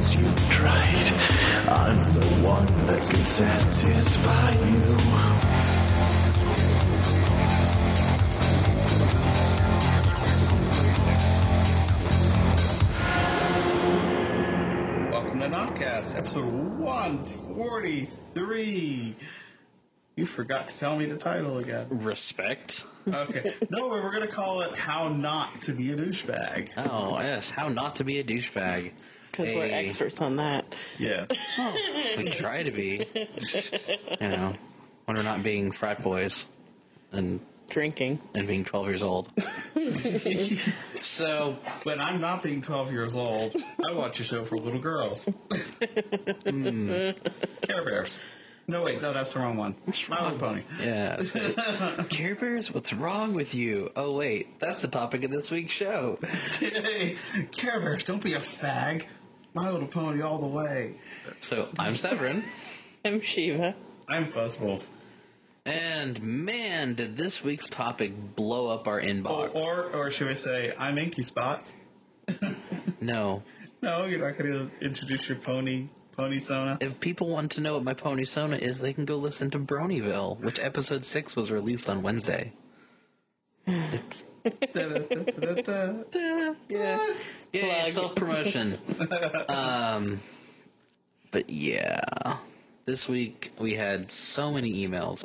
things you've tried. I'm the one that can satisfy you. Welcome to Notcast, episode 143. You forgot to tell me the title again. Respect. Okay. No, we were going to call it How Not to Be a Douchebag. Oh, yes. How not to be a douchebag. Because we're experts on that. Yes. We try to be. You know, when we're not being frat boys and Drinking. being 12 years old. So, When I'm not being 12 years old, I watch a show for little girls. Care Bears. No, wait, no, that's the wrong one. My Little Pony. yeah. Care Bears, what's wrong with you? Oh, wait. That's the topic of this week's show. Hey, Care Bears, don't be a fag. My Little Pony all the way. So, I'm Severin. I'm Shiva. I'm Fuzzwolf. And, man, did this week's topic blow up our inbox. Or should we say, I'm Inky Spots? No. No, you're not going to introduce your pony Sona? If people want to know what my pony Sona is, they can go listen to Bronyville, which episode 6 was released on Wednesday. It's, Yeah. yeah, Plug. self-promotion. But yeah, this week we had so many emails.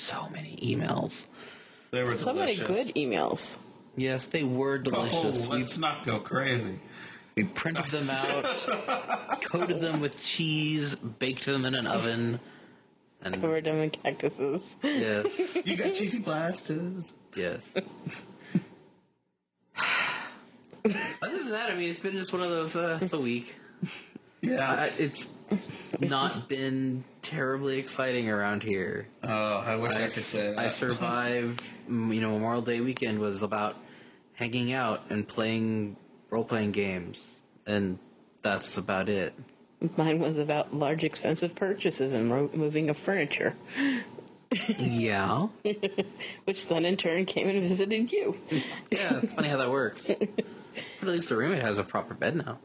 They were So many delicious. good emails. Yes, they were delicious. Oh, let's not go crazy. We printed them out, coated them with cheese, baked them in an oven, and Covered them in cactuses. yes, You got cheesy blasters. yes. Other than that, I mean, it's been just one of those, it's a week. Yeah. It's not been terribly exciting around here. Oh, I wish I could say that. I survived, Memorial Day weekend was about hanging out and playing role-playing games, and that's about it. Mine was about large, expensive purchases and moving of furniture, Yeah. which then in turn came and visited you. Yeah, it's funny how that works. But at least the roommate has a proper bed now.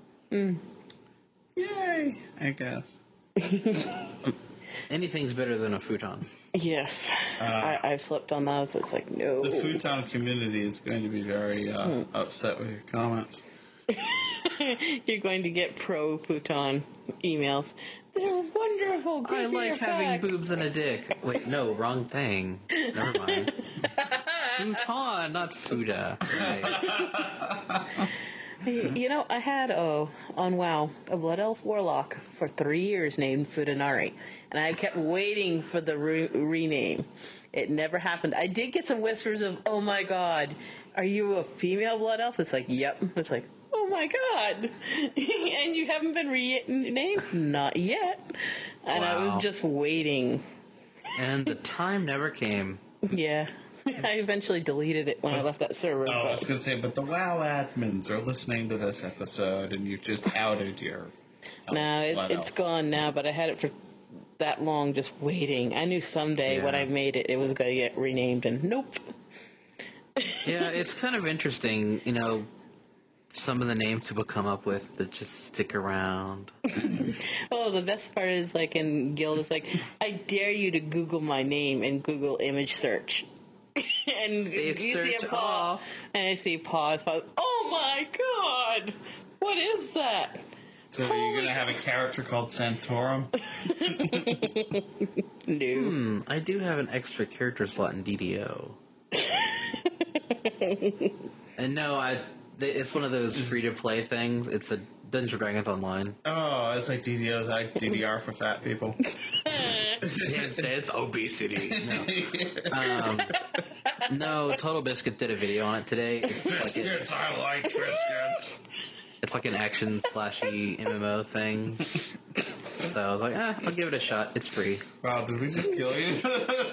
Yay, I guess. Anything's better than a futon. Yes. I've slept on those. It's like, no. The futon community is going to be very upset with your comments. You're going to get pro-futon emails. They're wonderful. I Give me like your having back. boobs and a dick. Wait, no, wrong thing. Never mind. Futon, not fuda. Right. You know, I had on WoW a Blood Elf Warlock for 3 years named Futanari, and I kept waiting for the rename. It never happened. I did get some whispers of, "Oh my God, are you a female Blood Elf?" It's like, "Yep." It's like, "Oh my God," and you haven't been renamed? Not yet. And I Wow. was just waiting. And the time never came. Yeah. I eventually deleted it when I left that server. Oh, I but- was going to say, but the WoW admins are listening to this episode, and you just outed your... No, Blood it's Elf. gone now, but I had it for that long just waiting. I knew someday when Yeah. I made it, it was going to get renamed, and nope. Yeah, it's kind of interesting, some of the names people come up with that just stick around. Oh, the best part is, like, in Guild, it's like, I dare you to Google my name and Google image search. And Safe you see search a paw, off. and I see paws. Oh my God! What is that? So you're going to have a character called Santorum? No. I do have an extra character slot in DDO. And no, it's one of those free-to-play things. It's a Dungeons & Dragons Online. Oh, it's like DDO's like DDR for fat people. Instead, it's obesity. No, Total Biscuit did a video on it today. Biscuits, I like biscuits. It's like an action/slashy MMO thing. So I was like, I'll give it a shot. It's free. Wow, did we just kill you?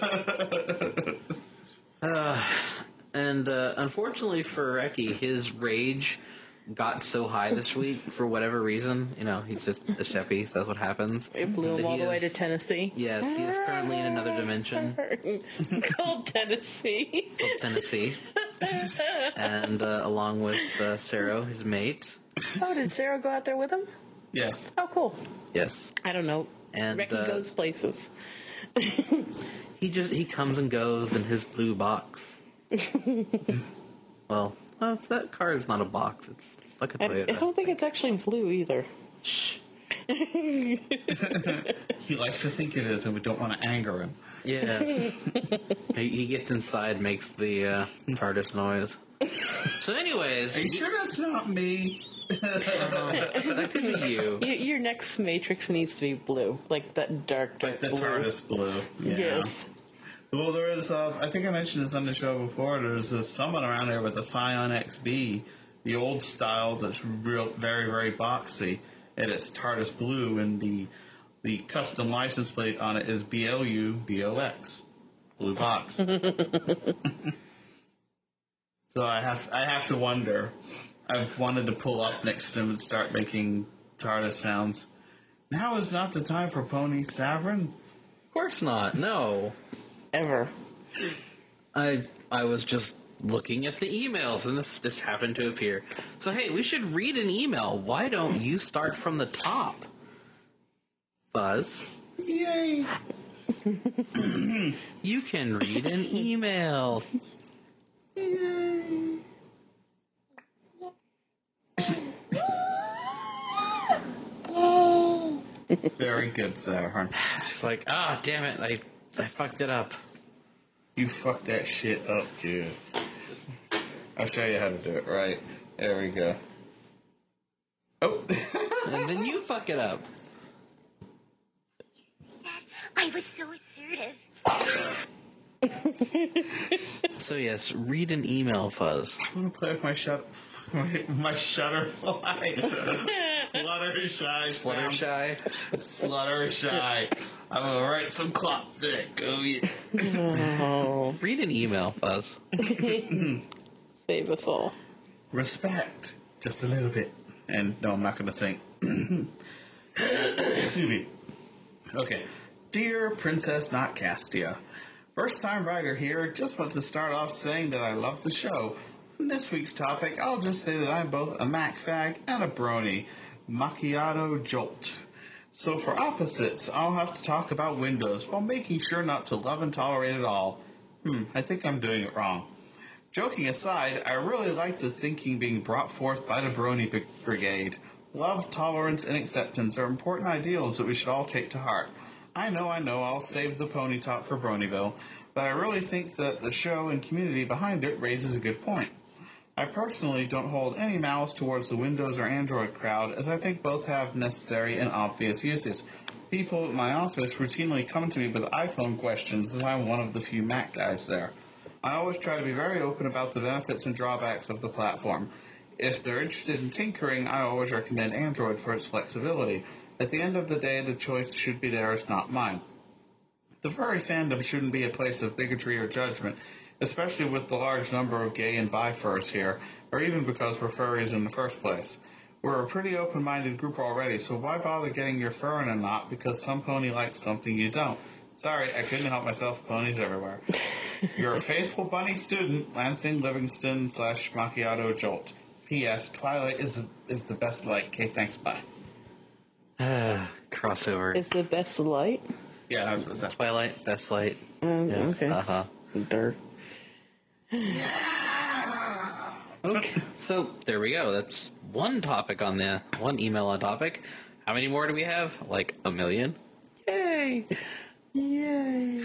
And unfortunately for Reki, his rage got so high this week for whatever reason. He's just a sheppy, so that's what happens. It blew him all the way to Tennessee. Yes, he is currently in another dimension. Called Tennessee. Tennessee. And along with Sarah, his mate. Oh, did Sarah go out there with him? Yes. Oh, cool. Yes. I don't know. And, Reki goes places. He comes and goes in his blue box. well, that car is not a box. It's like a I Toyota. don't think it's actually blue either. Shh. He likes to think it is, and we don't want to anger him. Yes. he gets inside, makes the TARDIS noise. So anyways... Are you sure that's not me? that could be you. Your next Matrix needs to be blue, like that dark Like the blue. TARDIS blue. Yeah. Yes. Well, there is, I think I mentioned this on the show before, there's someone around there with a Scion XB, the old style that's very, very boxy, and it's TARDIS blue, and the custom license plate on it is BLU-BOX, blue box. So I have to wonder. I've wanted to pull up next to him and start making TARDIS sounds. Now is not the time for Pony Savrin. Of course not. No. Ever. I was just looking at the emails, and this happened to appear. So, hey, we should read an email. Why don't you start from the top? Buzz, Yay! you can read an email. Yay! Very good, Sarah. It's like, damn it, I fucked it up. You fucked that shit up, dude. I'll show you how to do it. Right. There we go. Oh. And then you fuck it up. I was so assertive. So yes, read an email, Fuzz. I'm gonna play with my Shutterfly. Fluttershy. Fluttershy. Sluttershy. I'm gonna write some clock thick. Oh yeah. Oh, Read an email, Fuzz. save us all. Respect. Just a little bit. And no, I'm not gonna sing. Excuse me. Okay. Dear Princess Not Castia, first time writer here, just want to start off saying that I love the show. In this week's topic, I'll just say that I'm both a Mac fag and a brony. Macchiato Jolt. So for opposites, I'll have to talk about Windows while making sure not to love and tolerate it all. I think I'm doing it wrong. Joking aside, I really like the thinking being brought forth by the Brony Brigade. Love, tolerance, and acceptance are important ideals that we should all take to heart. I know, I'll save the pony talk for Bronyville, but I really think that the show and community behind it raises a good point. I personally don't hold any malice towards the Windows or Android crowd, as I think both have necessary and obvious uses. People at my office routinely come to me with iPhone questions, as I'm one of the few Mac guys there. I always try to be very open about the benefits and drawbacks of the platform. If they're interested in tinkering, I always recommend Android for its flexibility. At the end of the day, the choice should be theirs, not mine. The furry fandom shouldn't be a place of bigotry or judgment, especially with the large number of gay and bi furs here, or even because we're furries in the first place. We're a pretty open-minded group already, so why bother getting your fur in a knot because some pony likes something you don't? Sorry, I couldn't help myself. Ponies everywhere. You're a faithful bunny student, Lansing Livingston / Macchiato Jolt. P.S. Twilight is the best light. Okay, thanks, bye. Crossover. Is the best light? Yeah, that was what that. Twilight, best light. Yes, Okay. uh-huh. Dirt. Okay, so there we go. That's one topic on one email on topic. How many more do we have? Like 1 million? Yay! Yay!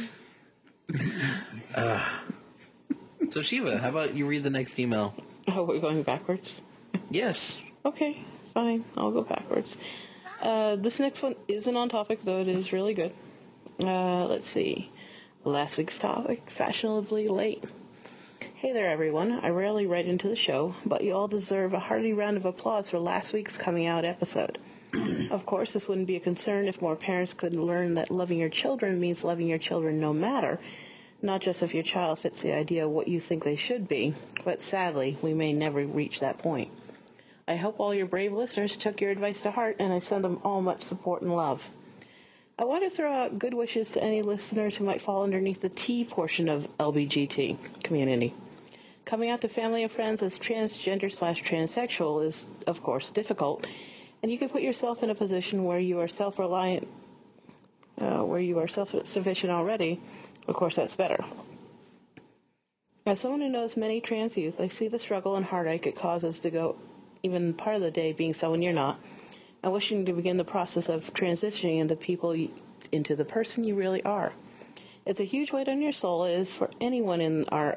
So Shiva, how about you read the next email? Oh, we're going backwards? Yes. Okay, fine. I'll go backwards. This next one isn't on topic, though it is really good. Let's see. Last week's topic, fashionably late. Hey there, everyone. I rarely write into the show, but you all deserve a hearty round of applause for last week's coming out episode. Of course, this wouldn't be a concern if more parents could learn that loving your children means loving your children no matter, not just if your child fits the idea of what you think they should be, but sadly, we may never reach that point. I hope all your brave listeners took your advice to heart, and I send them all much support and love. I want to throw out good wishes to any listeners who might fall underneath the T portion of LBGT community. Coming out to family and friends as transgender/transsexual is, of course, difficult, And you can put yourself in a position where you are self-reliant, where you are self-sufficient already. Of course, that's better. As someone who knows many trans youth, I see the struggle and heartache it causes to go even part of the day being someone you're not, and wishing to begin the process of transitioning into the person you really are. It's a huge weight on your soul, it is for anyone in our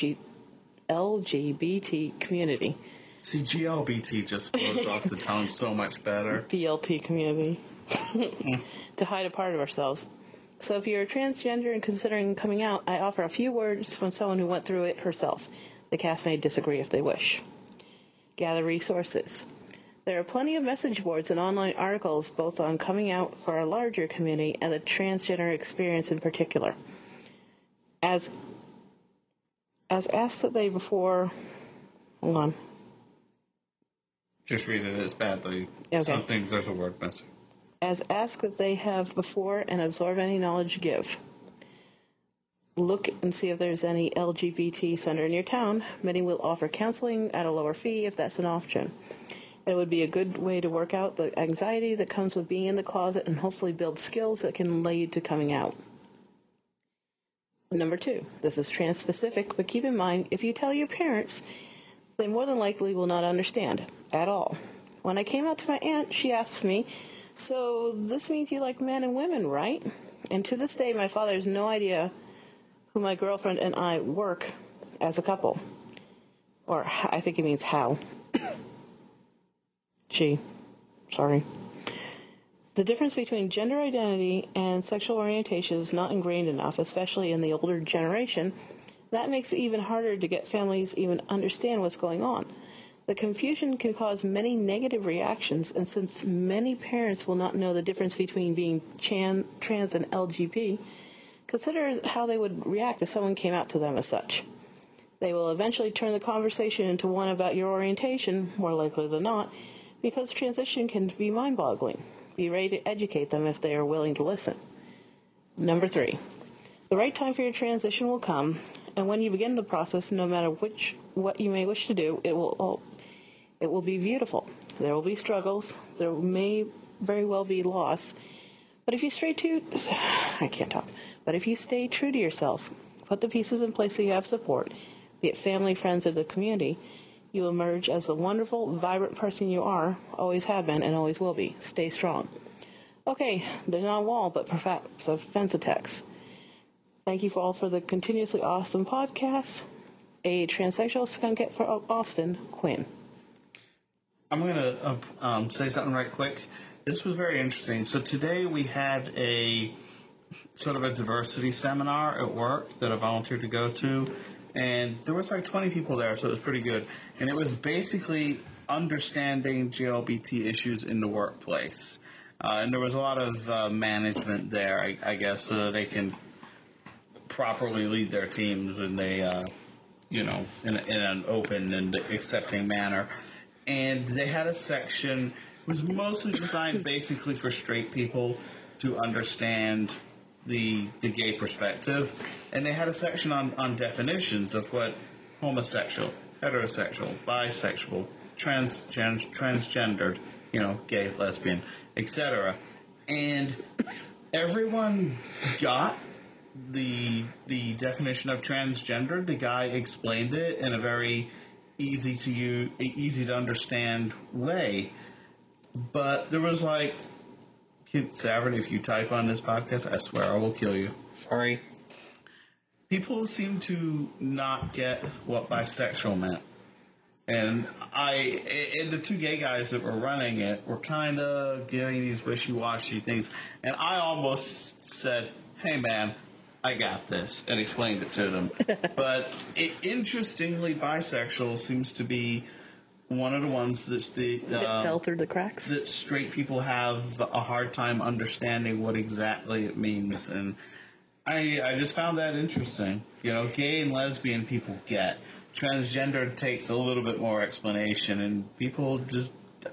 LGBT community. See, GLBT just flows off the tongue so much better. BLT community. To hide a part of ourselves. So if you're transgender and considering coming out, I offer a few words from someone who went through it herself. The cast may disagree if they wish. Gather resources. There are plenty of message boards and online articles both on coming out for a larger community and the transgender experience in particular. As asked that they before... Hold on. Just read it as badly. Okay. There's a word missing. As asked that they have before and absorb any knowledge give. Look and see if there's any LGBT center in your town. Many will offer counseling at a lower fee if that's an option. It would be a good way to work out the anxiety that comes with being in the closet and hopefully build skills that can lead to coming out. Number 2, this is trans-specific, but keep in mind, if you tell your parents, they more than likely will not understand at all. When I came out to my aunt, she asked me, "So this means you like men and women, right?" And to this day, my father has no idea who my girlfriend and I work as a couple. Or I think he means how. Sorry. The difference between gender identity and sexual orientation is not ingrained enough, especially in the older generation. That makes it even harder to get families even understand what's going on. The confusion can cause many negative reactions, and since many parents will not know the difference between being trans and LGBT, consider how they would react if someone came out to them as such. They will eventually turn the conversation into one about your orientation, more likely than not, because transition can be mind-boggling. Be ready to educate them if they are willing to listen. Number 3, the right time for your transition will come, and when you begin the process, no matter what you may wish to do, it will be beautiful. There will be struggles. There may very well be loss. But if you stay true to yourself, put the pieces in place so you have support, be it family, friends, or the community, you will emerge as the wonderful, vibrant person you are, always have been, and always will be. Stay strong. Okay, there's not a wall, but perhaps a fence attacks. Thank you all for the continuously awesome podcast. A transsexual skunkette for Austin, Quinn. I'm going to say something right quick. This was very interesting. So today we had a sort of a diversity seminar at work that I volunteered to go to. And there was like 20 people there, so it was pretty good. And it was basically understanding GLBT issues in the workplace. And there was a lot of management there, I guess, so that they can properly lead their teams when they, in an open and accepting manner. And they had a section, it was mostly designed basically for straight people to understand the gay perspective, and they had a section on definitions of what homosexual, heterosexual, bisexual, transgendered, gay, lesbian, etc. And everyone got the definition of transgender. The guy explained it in a very easy to understand way, but there was like, Savard, if you type on this podcast, I swear I will kill you. Sorry. People seem to not get what bisexual meant. And the 2 gay guys that were running it were kind of giving these wishy-washy things. And I almost said, "Hey, man, I got this," and explained it to them. But interestingly, bisexual seems to be one of the ones that fell through the cracks. That straight people have a hard time understanding what exactly it means, and I just found that interesting. Gay and lesbian people get. Transgender takes a little bit more explanation, and people just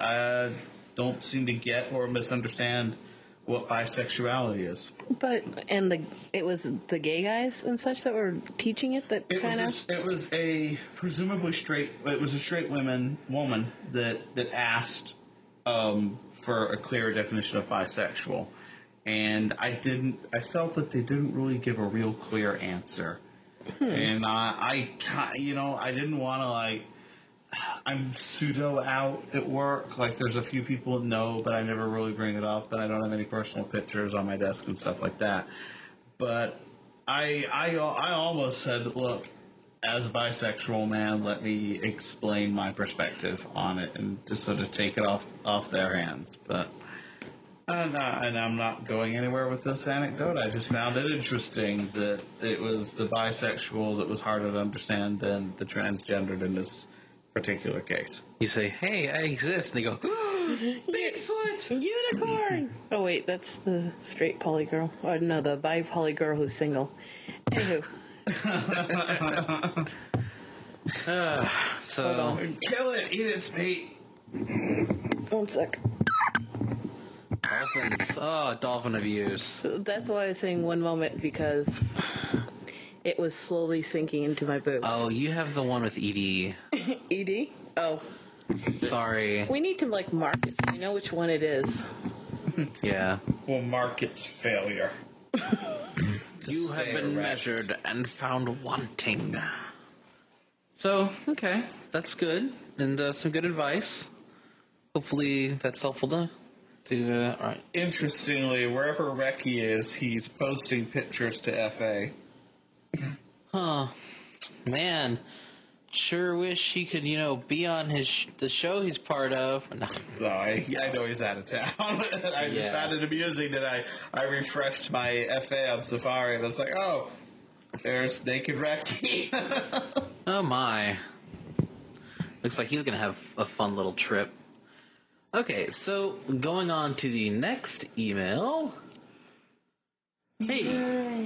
don't seem to get or misunderstand what bisexuality is. But it was the gay guys and such that were teaching it. It was a presumably straight. It was a straight woman that asked for a clearer definition of bisexual. And I felt that they didn't really give a real clear answer. And I didn't want to, like, I'm pseudo out at work. Like, there's a few people that know, but I never really bring it up, and I don't have any personal pictures on my desk and stuff like that. But I almost said, look, as a bisexual man, let me explain my perspective on it and just sort of take it off their hands. But and I'm not going anywhere with this anecdote. I just found it interesting that it was the bisexual that was harder to understand than the transgendered in this particular case. You say, hey, I exist, and they go, Bigfoot! Unicorn! Oh, wait, that's the straight poly girl. Or no, the bi-poly girl who's single. Anywho. So, Kill it! Eat its meat! 1 sec. dolphins. Oh, dolphin abuse. That's why I was saying one moment, because it was slowly sinking into my boobs. Oh, you have the one with Edie. Edie? Oh. Sorry. We need to, like, mark it so we know which one it is. Yeah. We'll mark its failure. You have been measured and found wanting. So, okay, that's good, and some good advice. Hopefully that's helpful to all right. Interestingly, wherever Reki is, he's posting pictures to FA. Huh. Man, sure wish he could, be on the show he's part of. No, I know he's out of town. I just found it amusing that I refreshed my FA on Safari, and it's like, oh, there's Naked Reki. Oh my. Looks like he's going to have a fun little trip. Okay, so going on to the next email. Hey.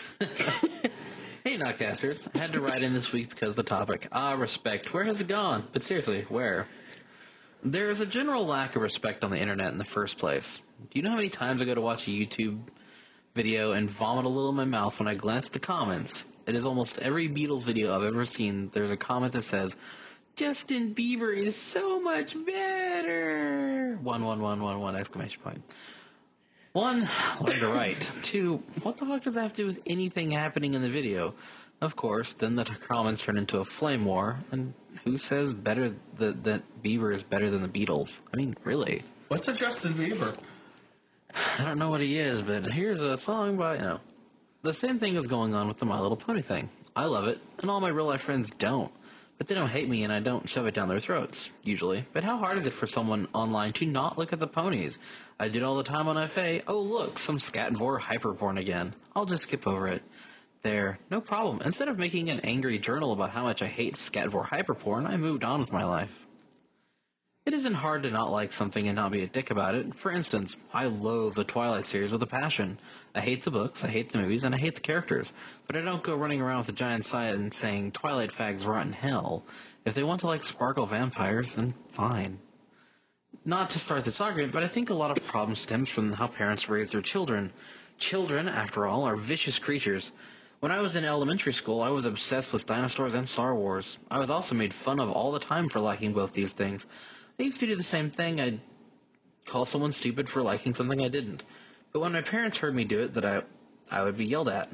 Hey, Knockcasters. I had to write in this week because of the topic. Respect. Where has it gone? But seriously, where? There is a general lack of respect on the internet in the first place. Do you know how many times I go to watch a YouTube video and vomit a little in my mouth when I glance at the comments? It is almost every Beatles video I've ever seen. There's a comment that says, Justin Bieber is so much better! 1 exclamation point. 1, learn to write. 2, what the fuck does that have to do with anything happening in the video? Of course, then the comments turn into a flame war, and who says better that Bieber is better than the Beatles? I mean, really? What's a Justin Bieber? I don't know what he is, but here's a song by, The same thing is going on with the My Little Pony thing. I love it, and all my real-life friends don't. But they don't hate me, and I don't shove it down their throats, usually. But how hard is it for someone online to not look at the ponies? I do it all the time on FA. Oh, look, some Skatvor hyperporn again. I'll just skip over it. There, no problem. Instead of making an angry journal about how much I hate Skatvor hyperporn, I moved on with my life. It isn't hard to not like something and not be a dick about it. For instance, I loathe the Twilight series with a passion. I hate the books, I hate the movies, and I hate the characters. But I don't go running around with a giant sign and saying, Twilight fags rot in hell. If they want to like sparkle vampires, then fine. Not to start this argument, but I think a lot of problem stems from how parents raise their children. Children, after all, are vicious creatures. When I was in elementary school, I was obsessed with dinosaurs and Star Wars. I was also made fun of all the time for liking both these things. I used to do the same thing. I'd call someone stupid for liking something I didn't. But when my parents heard me do it, that I would be yelled at.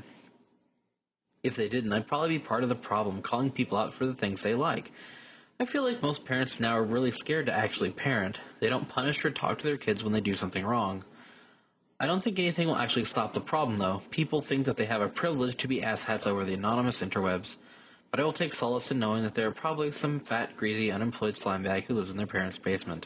If they didn't, I'd probably be part of the problem, calling people out for the things they like. I feel like most parents now are really scared to actually parent. They don't punish or talk to their kids when they do something wrong. I don't think anything will actually stop the problem, though. People think that they have a privilege to be asshats over the anonymous interwebs. But I will take solace in knowing that there are probably some fat, greasy, unemployed slimebag who lives in their parents' basement.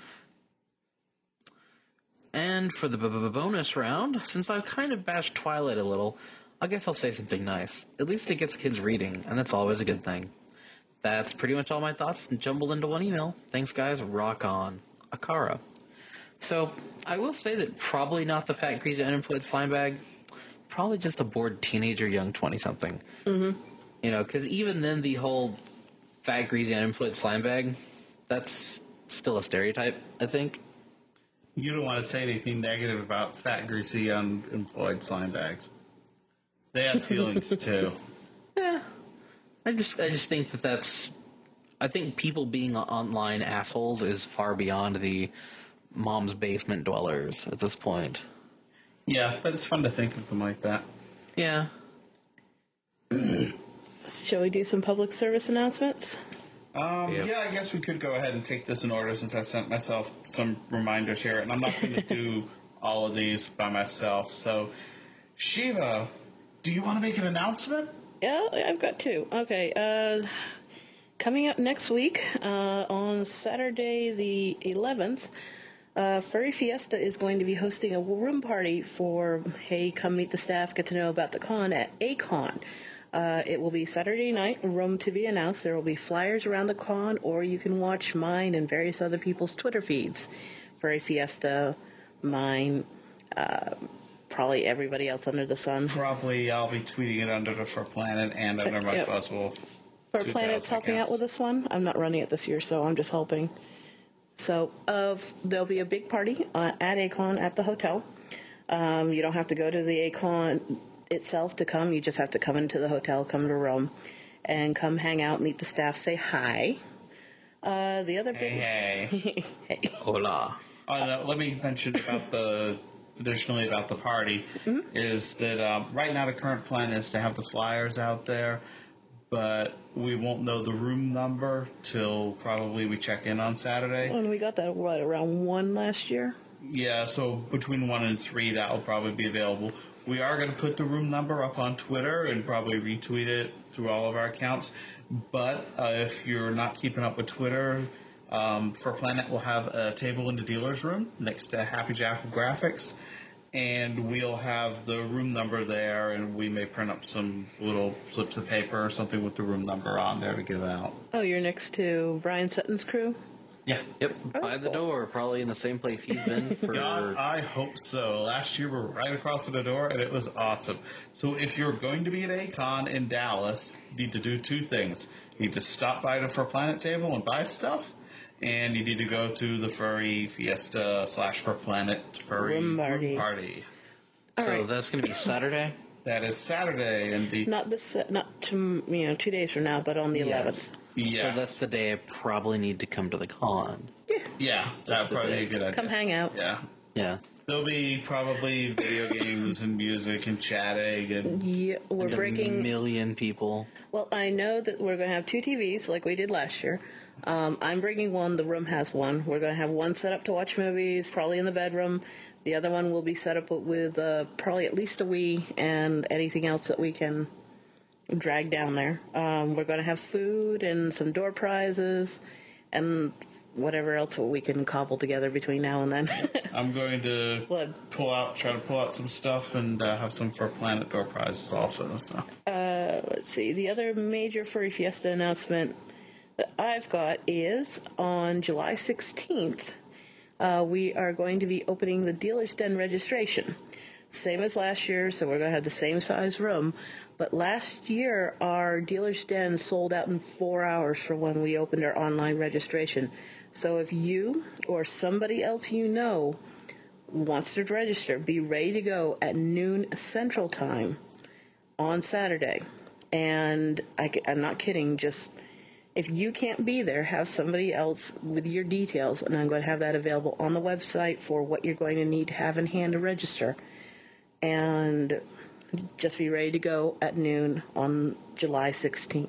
And for the bonus round, since I've kind of bashed Twilight a little, I guess I'll say something nice. At least it gets kids reading, and that's always a good thing. That's pretty much all my thoughts jumbled into one email. Thanks, guys. Rock on. Akara. So, I will say that probably not the fat, greasy, unemployed slimebag. Probably just a bored teenager, young 20-something. Mm-hmm. Because even then, the whole fat, greasy, unemployed slime bag, that's still a stereotype, I think. You don't want to say anything negative about fat, greasy, unemployed slime bags. They have feelings, too. Yeah. I just think that's... I think people being online assholes is far beyond the mom's basement dwellers at this point. Yeah, but it's fun to think of them like that. Yeah. Shall we do some public service announcements? Yeah, I guess we could go ahead and take this in order since I sent myself some reminders here, and I'm not going to do all of these by myself. So, Shiva, do you want to make an announcement? Yeah, I've got two. Okay, coming up next week, on Saturday the 11th, Furry Fiesta is going to be hosting a room party for, hey, come meet the staff, get to know about the con at A-Con. It will be Saturday night, room to be announced. There will be flyers around the con, or you can watch mine and various other people's Twitter feeds. Furry Fiesta, mine, probably everybody else under the sun. Probably I'll be tweeting it under the For Planet and under my Yep. Fuzzwolf. For Planet's helping out with this one. I'm not running it this year, so I'm just helping. So there'll be a big party at A-Con at the hotel. You don't have to go to the A-Con itself to come. You just have to come into the hotel, come to Rome, and come hang out, meet the staff, say hi. The other big... Hey. Hey. Hola. Let me mention additionally about the party, is that right now the current plan is to have the flyers out there, but we won't know the room number till probably we check in on Saturday. And we got that, around 1 last year? Yeah, so between 1 and 3, that will probably be available. We are going to put the room number up on Twitter and probably retweet it through all of our accounts. But if you're not keeping up with Twitter, For Planet will have a table in the dealer's room next to Happy Jackal Graphics. And we'll have the room number there, and we may print up some little slips of paper or something with the room number on there to give out. Oh, you're next to Brian Sutton's crew? Yeah. Yep, Oh, by that's the cool. door, probably in the same place he's been for... God, I hope so. Last year we were right across the door, and it was awesome. So if you're going to be at A-Con in Dallas, you need to do two things. You need to stop by the For Planet table and buy stuff, and you need to go to the Furry Fiesta / For Planet Furry Room party. Party. All So right. that's going to be Saturday? That is Saturday, and the Not 2 days from now, but on the 11th. yeah, So that's the day I probably need to come to the con. yeah, that would the probably be a big- good idea. Come hang out. Yeah. Yeah. There'll be probably video games and music and chatting and Yeah, we're And breaking... a million people. Well, I know that we're going to have 2 TVs like we did last year. I'm bringing one. The room has one. We're going to have one set up to watch movies, probably in the bedroom. The other one will be set up with probably at least a Wii and anything else that we can drag down there. We're going to have food and some door prizes and whatever else we can cobble together between now and then. I'm going to Well, try to pull out some stuff and have some For Planet door prizes also. So. let's see. The other major Furry Fiesta announcement that I've got is on July 16th. We are going to be opening the Dealer's Den registration. Same as last year, so we're going to have the same size room. But last year, our Dealer's Den sold out in 4 hours from when we opened our online registration. So if you or somebody else you know wants to register, be ready to go at noon Central Time on Saturday. And I'm not kidding, just if you can't be there, have somebody else with your details, and I'm going to have that available on the website for what you're going to need to have in hand to register. And just be ready to go at noon on July 16th.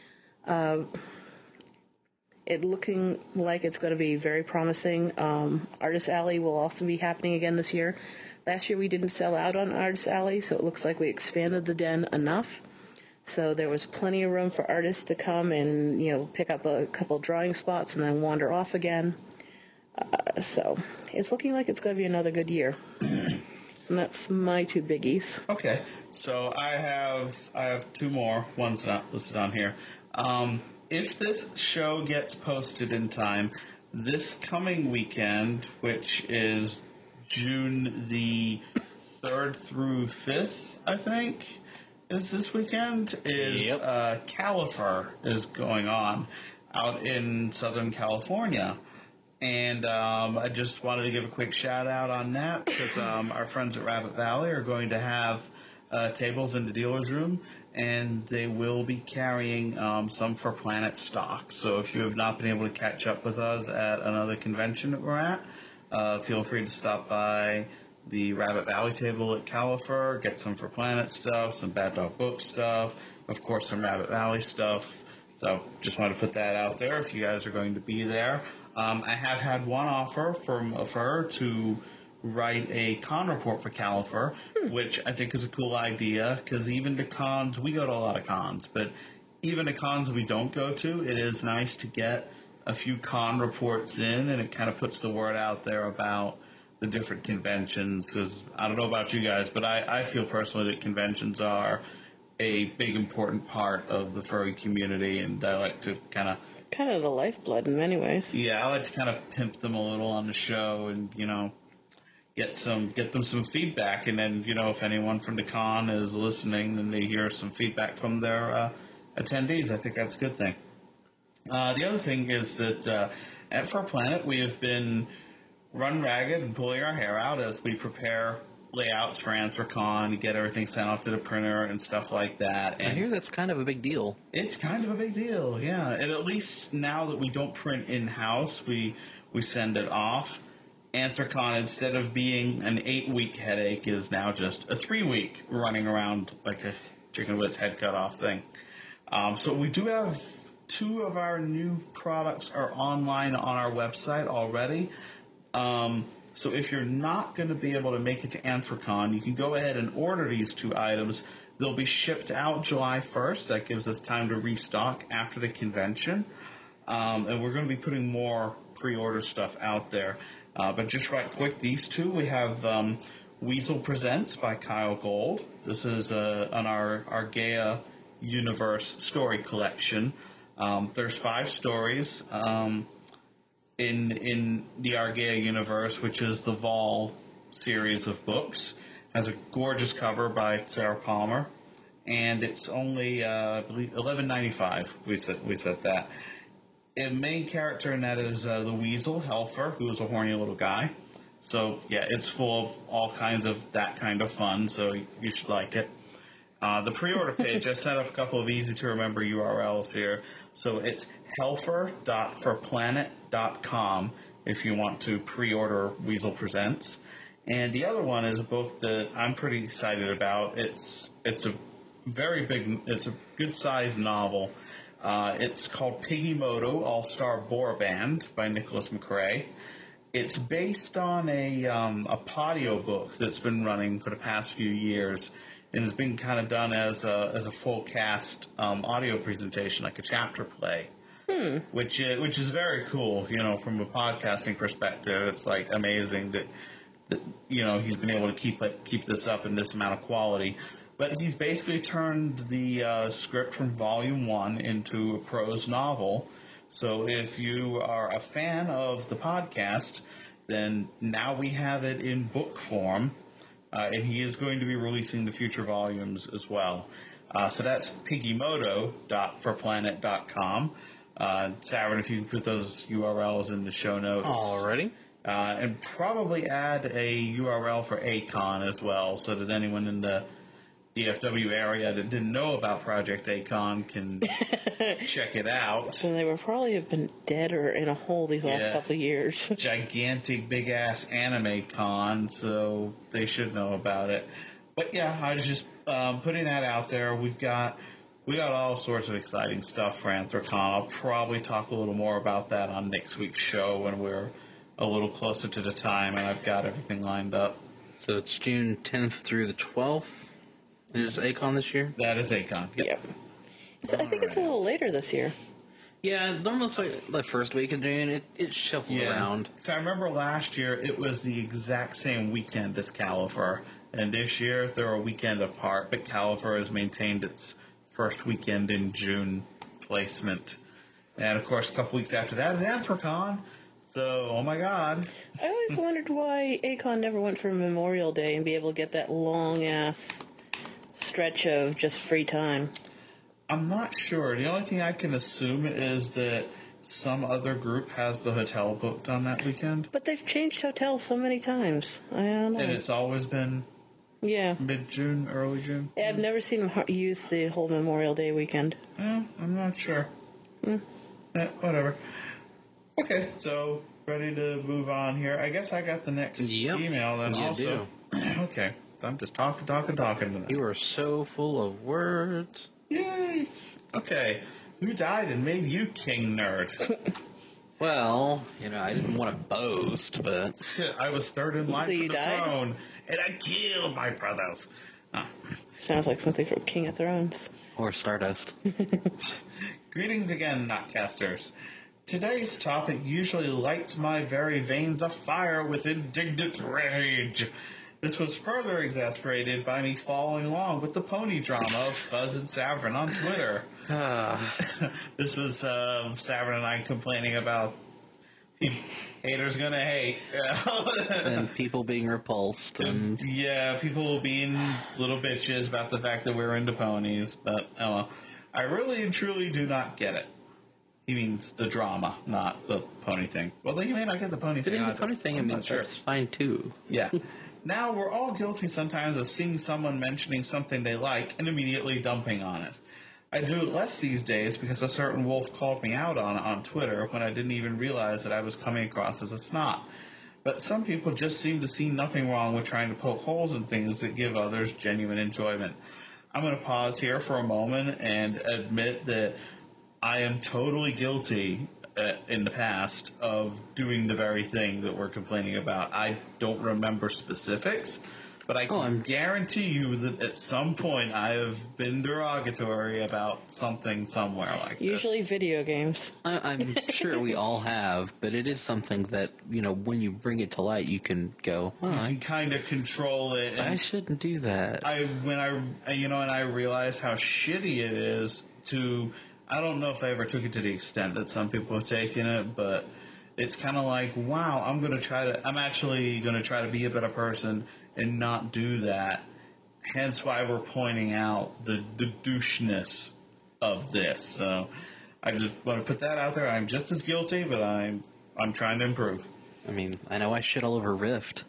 It looking like it's going to be very promising. Artist Alley will also be happening again this year. Last year we didn't sell out on Artist Alley, so it looks like we expanded the den enough. So there was plenty of room for artists to come and, pick up a couple drawing spots and then wander off again. So it's looking like it's going to be another good year. And that's my 2 biggies. Okay, so I have 2 more. One's not listed on here. If this show gets posted in time, this coming weekend, which is June the 3rd through 5th, I think, is this weekend, is Califer is going on out in Southern California. And I just wanted to give a quick shout out on that because our friends at Rabbit Valley are going to have tables in the dealer's room, and they will be carrying some For Planet stock. So if you have not been able to catch up with us at another convention that we're at, feel free to stop by the Rabbit Valley table at Califer, get some For Planet stuff, some Bad Dog Book stuff, of course some Rabbit Valley stuff. So just wanted to put that out there if you guys are going to be there. I have had one offer of her to write a con report for Califer, which I think is a cool idea, because even to cons, we go to a lot of cons, but even to cons we don't go to, it is nice to get a few con reports in, and it kind of puts the word out there about the different conventions, because I don't know about you guys, but I feel personally that conventions are a big important part of the furry community, and I like to kind of the lifeblood in many ways. I like to kind of pimp them a little on the show, and get them some feedback, and then if anyone from the con is listening, then they hear some feedback from their attendees. I think that's a good thing. The other thing is that at For Planet we have been run ragged and pulling our hair out as we prepare layouts for Anthrocon to get everything sent off to the printer and stuff like that. And I hear that's kind of a big deal. It's kind of a big deal, yeah. And at least now that we don't print in-house, we send it off. Anthrocon, instead of being an 8-week headache, is now just a 3-week running around like a chicken with its head cut off thing. So we do have 2 of our new products are online on our website already. So if you're not going to be able to make it to Anthrocon, you can go ahead and order these 2 items. They'll be shipped out July 1st. That gives us time to restock after the convention. And we're going to be putting more pre-order stuff out there. But just right quick, these 2, we have Weasel Presents by Kyle Gold. This is on our Argaea Universe story collection. There's 5 stories in the Argaea universe, which is the Vol series of books. Has a gorgeous cover by Sarah Palmer, and it's only I believe $11.95. We said that. The main character in that is the Weasel Helfer, who is a horny little guy. So yeah, it's full of all kinds of that kind of fun. So you should like it. The pre-order page, I set up a couple of easy-to-remember URLs here. So it's helfer.forplanet.com if you want to pre-order Weasel Presents. And the other one is a book that I'm pretty excited about. It's a very big, it's a good-sized novel. It's called Piggymoto All-Star Boar Band by Nicholas McRae. It's based on a Podio book that's been running for the past few years, and it's been kind of done as a full cast audio presentation, like a chapter play, which is very cool. From a podcasting perspective, it's like amazing that he's been able to keep this up in this amount of quality. But he's basically turned the script from Volume 1 into a prose novel. So if you are a fan of the podcast, then now we have it in book form. And he is going to be releasing the future volumes as well. So that's piggymoto.forplanet.com. Sarah, if you can put those URLs in the show notes. Alrighty. And probably add a URL for ACON as well, so that anyone in the DFW area that didn't know about Project ACON can check it out. And they would probably have been dead or in a hole these last couple of years. Gigantic, big-ass anime con, so they should know about it. But yeah, I was just putting that out there. We got all sorts of exciting stuff for Anthrocon. I'll probably talk a little more about that on next week's show when we're a little closer to the time and I've got everything lined up. So it's June 10th through the 12th. Is ACON this year? That is ACON. Yep. I think it's a little later this year. Yeah, normally it's like the first week of June. It shuffles around. So I remember last year it was the exact same weekend as Califer, and this year they're a weekend apart. But Califer has maintained its first weekend in June placement, and of course a couple weeks after that is Anthrocon. So, oh my God! I always wondered why ACON never went for Memorial Day and be able to get that long ass stretch of just free time. I'm not sure. The only thing I can assume is that some other group has the hotel booked on that weekend. But they've changed hotels so many times. I don't know. And it's always been mid-June, early June. Yeah, I've never seen them use the whole Memorial Day weekend. I'm not sure. Whatever. Okay, so ready to move on here. I guess I got the next Yep, email then you also. Okay. I'm just talking tonight. You are so full of words. Yay! Okay. Who died and made you king nerd? Well, I didn't want to boast, but I was third in line So for you the died? throne, and I killed my brothers. Oh. Sounds like something from King of Thrones. or Stardust. Greetings again, Notcasters. Today's topic usually lights my very veins afire with indignant rage. This was further exasperated by me following along with the pony drama of Fuzz and Savrin on Twitter. This was Savrin and I complaining about haters gonna hate. And people being repulsed. And Yeah, people being little bitches about the fact that we're into ponies, but oh well. I really and truly do not get it. He means the drama, not the pony thing. Well, you may not get the pony thing. the either. funny thing, I'm I mean, not sure. that's fine too. Yeah. Now, we're all guilty sometimes of seeing someone mentioning something they like and immediately dumping on it. I do it less these days because a certain wolf called me out on Twitter when I didn't even realize that I was coming across as a snot. But some people just seem to see nothing wrong with trying to poke holes in things that give others genuine enjoyment. I'm going to pause here for a moment and admit that I am totally guilty in the past of doing the very thing that we're complaining about. I don't remember specifics, but I can guarantee you that at some point I have been derogatory about something somewhere like Usually video games. I'm sure we all have, but it is something that, when you bring it to light, you can go, this. You can kind of control it. I And shouldn't do that. and I realized how shitty it is to. I don't know if I ever took it to the extent that some people have taken it, but it's kind of like, wow, I'm actually going to try to be a better person and not do that. Hence why we're pointing out the doucheness of this. So I just want to put that out there. I'm just as guilty, but I'm trying to improve. I mean, I know I shit all over Rift.